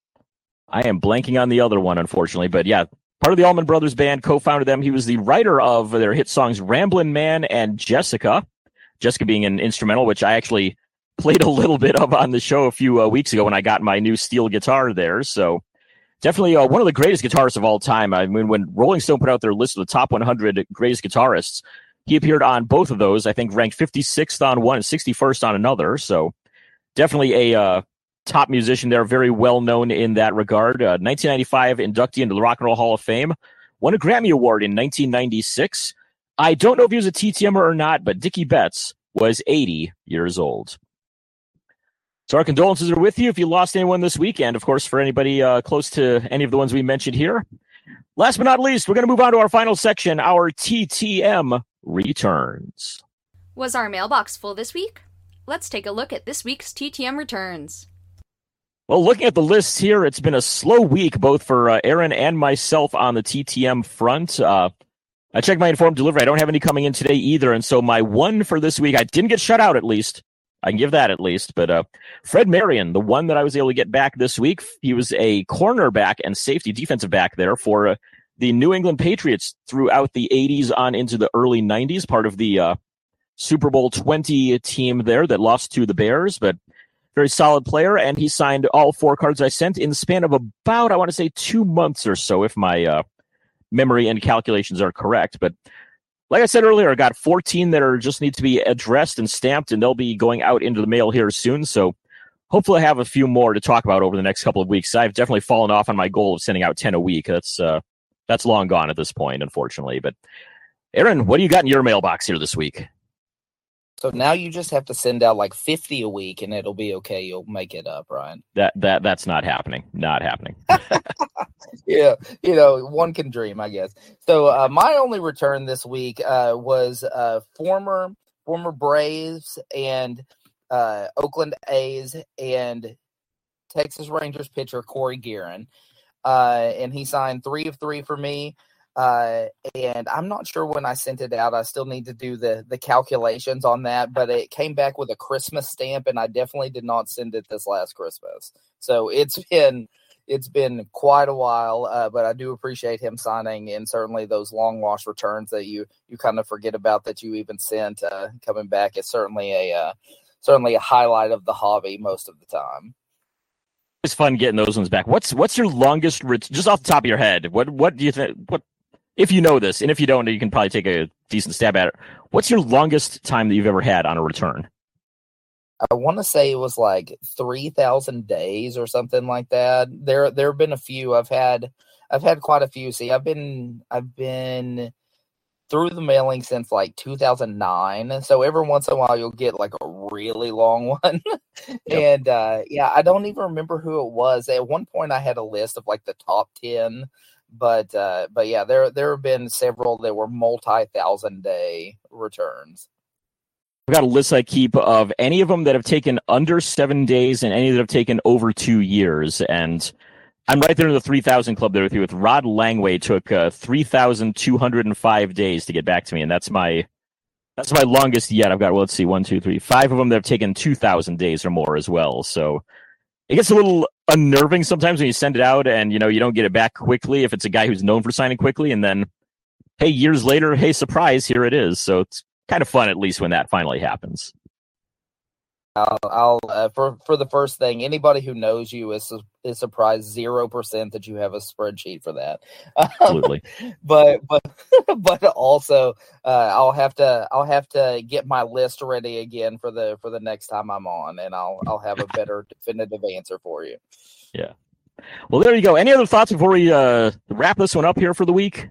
I am blanking on the other one, unfortunately. But yeah, part of the Allman Brothers Band, co-founded them. He was the writer of their hit songs Ramblin' Man and Jessica. Jessica being an instrumental, which I actually played a little bit of on the show a few uh, weeks ago when I got my new steel guitar there. So definitely uh, one of the greatest guitarists of all time. I mean, when Rolling Stone put out their list of the top one hundred greatest guitarists, he appeared on both of those. I think ranked fifty-sixth on one and sixty-first on another. So definitely a uh, top musician there, very well known in that regard. Uh, nineteen ninety-five inductee into the Rock and Roll Hall of Fame. Won a Grammy Award in nineteen ninety-six. I don't know if he was a T T M er or not, but Dickie Betts was eighty years old. So our condolences are with you if you lost anyone this weekend. Of course, for anybody uh, close to any of the ones we mentioned here. Last but not least, we're going to move on to our final section, our T T M returns. Was our mailbox full this week? Let's take a look at this week's T T M returns. Well, looking at the list here, it's been a slow week, both for uh, Aaron and myself on the T T M front. Uh, I checked my informed delivery. I don't have any coming in today either. And so my one for this week, I didn't get shut out at least. I can give that at least. But uh, Fred Marion, the one that I was able to get back this week, he was a cornerback and safety defensive back there for uh, the New England Patriots throughout the eighties on into the early nineties, part of the uh, Super Bowl twenty team there that lost to the Bears, but very solid player. And he signed all four cards I sent in the span of about, I want to say, two months or so, if my uh, memory and calculations are correct. But like I said earlier, I got fourteen that are just need to be addressed and stamped, and they'll be going out into the mail here soon. So hopefully I have a few more to talk about over the next couple of weeks. I've definitely fallen off on my goal of sending out ten a week. That's uh, that's long gone at this point, unfortunately. But Aaron, what do you got in your mailbox here this week? So now you just have to send out like fifty a week, and it'll be okay. You'll make it up, Ryan. That that that's not happening. Not happening. Yeah, you know, one can dream, I guess. So uh, my only return this week uh, was uh, former former Braves and uh, Oakland A's and Texas Rangers pitcher Corey Guerin, uh, and he signed three of three for me. Uh, and I'm not sure when I sent it out. I still need to do the the calculations on that, but it came back with a Christmas stamp, and I definitely did not send it this last Christmas. So it's been it's been quite a while, uh, but I do appreciate him signing, and certainly those long lost returns that you you kind of forget about that you even sent uh, coming back is certainly a uh, certainly a highlight of the hobby most of the time. It's fun getting those ones back. What's what's your longest ret- just off the top of your head? What what do you think? What if you know this, and if you don't, you can probably take a decent stab at it. What's your longest time that you've ever had on a return? I want to say it was like three thousand days or something like that. There, there have been a few. I've had, I've had quite a few. See, I've been, I've been through the mailing since like two thousand nine. So every once in a while you'll get like a really long one. Yep. And uh, yeah, I don't even remember who it was. At one point I had a list of like the top ten, but, uh, but yeah, there, there have been several that were multi-thousand day returns. I've got a list I keep of any of them that have taken under seven days and any that have taken over two years. And I'm right there in the three thousand club there with you. With Rod Langway took uh, three thousand two hundred five days to get back to me. And that's my That's my longest yet. I've got, well, let's see, one, two, three, five of them that have taken two thousand days or more as well. So it gets a little unnerving sometimes when you send it out and, you know, you don't get it back quickly if it's a guy who's known for signing quickly. And then, hey, years later, hey, surprise, here it is. So it's kind of fun, at least, when that finally happens. I'll, I'll uh, for for the first thing, anybody who knows you is is surprised zero percent that you have a spreadsheet for that. Absolutely. but but but also, uh, I'll have to I'll have to get my list ready again for the for the next time I'm on, and I'll I'll have a better definitive answer for you. Yeah. Well, there you go. Any other thoughts before we uh, wrap this one up here for the week?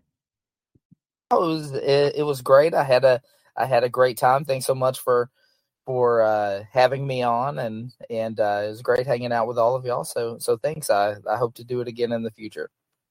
Oh, it was it, it was great. I had a I had a great time. Thanks so much for. for uh, having me on, and and uh, it was great hanging out with all of y'all. So so thanks. I, I hope to do it again in the future.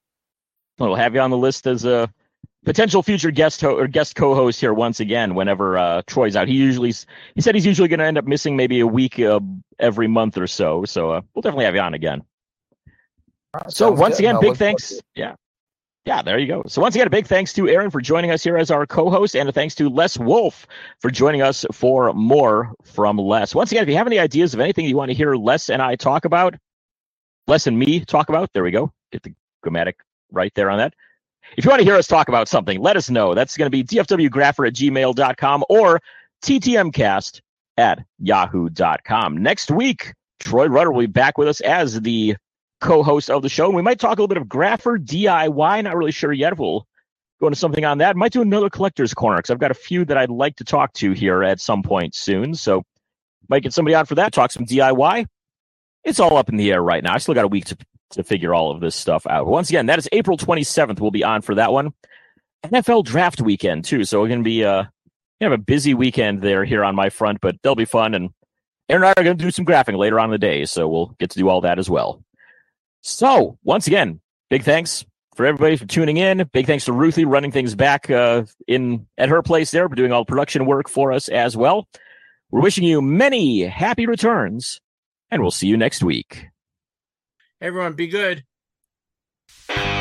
We'll have you on the list as a potential future guest ho- or guest co-host here once again whenever uh, Troy's out. He usually he said he's usually going to end up missing maybe a week uh, every month or so. So uh, we'll definitely have you on again. Right, so once good. again, I'll big thanks. Yeah. Yeah, there you go. So once again, a big thanks to Aaron for joining us here as our co-host, and a thanks to Les Wolf for joining us for more from Les. Once again, if you have any ideas of anything you want to hear Les and I talk about, Les and me talk about, there we go. Get the grammatic right there on that. If you want to hear us talk about something, let us know. That's going to be d f w grapher at gmail dot com or t t m cast at yahoo dot com. Next week, Troy Rudder will be back with us as the co-host of the show. We might talk a little bit of Grapher D I Y. Not really sure yet if we'll go into something on that. Might do another collector's corner because I've got a few that I'd like to talk to here at some point soon. So might get somebody on for that. Talk some D I Y. It's all up in the air right now. I still got a week to, to figure all of this stuff out. Once again, that is April twenty-seventh. We'll be on for that one. N F L draft weekend too. So we're going to be uh, have a busy weekend there here on my front, but they'll be fun. And Aaron and I are going to do some graphing later on in the day. So we'll get to do all that as well. So, once again, big thanks for everybody for tuning in. Big thanks to Ruthie running things back uh, in at her place there, for doing all the production work for us as well. We're wishing you many happy returns, and we'll see you next week. Everyone, be good.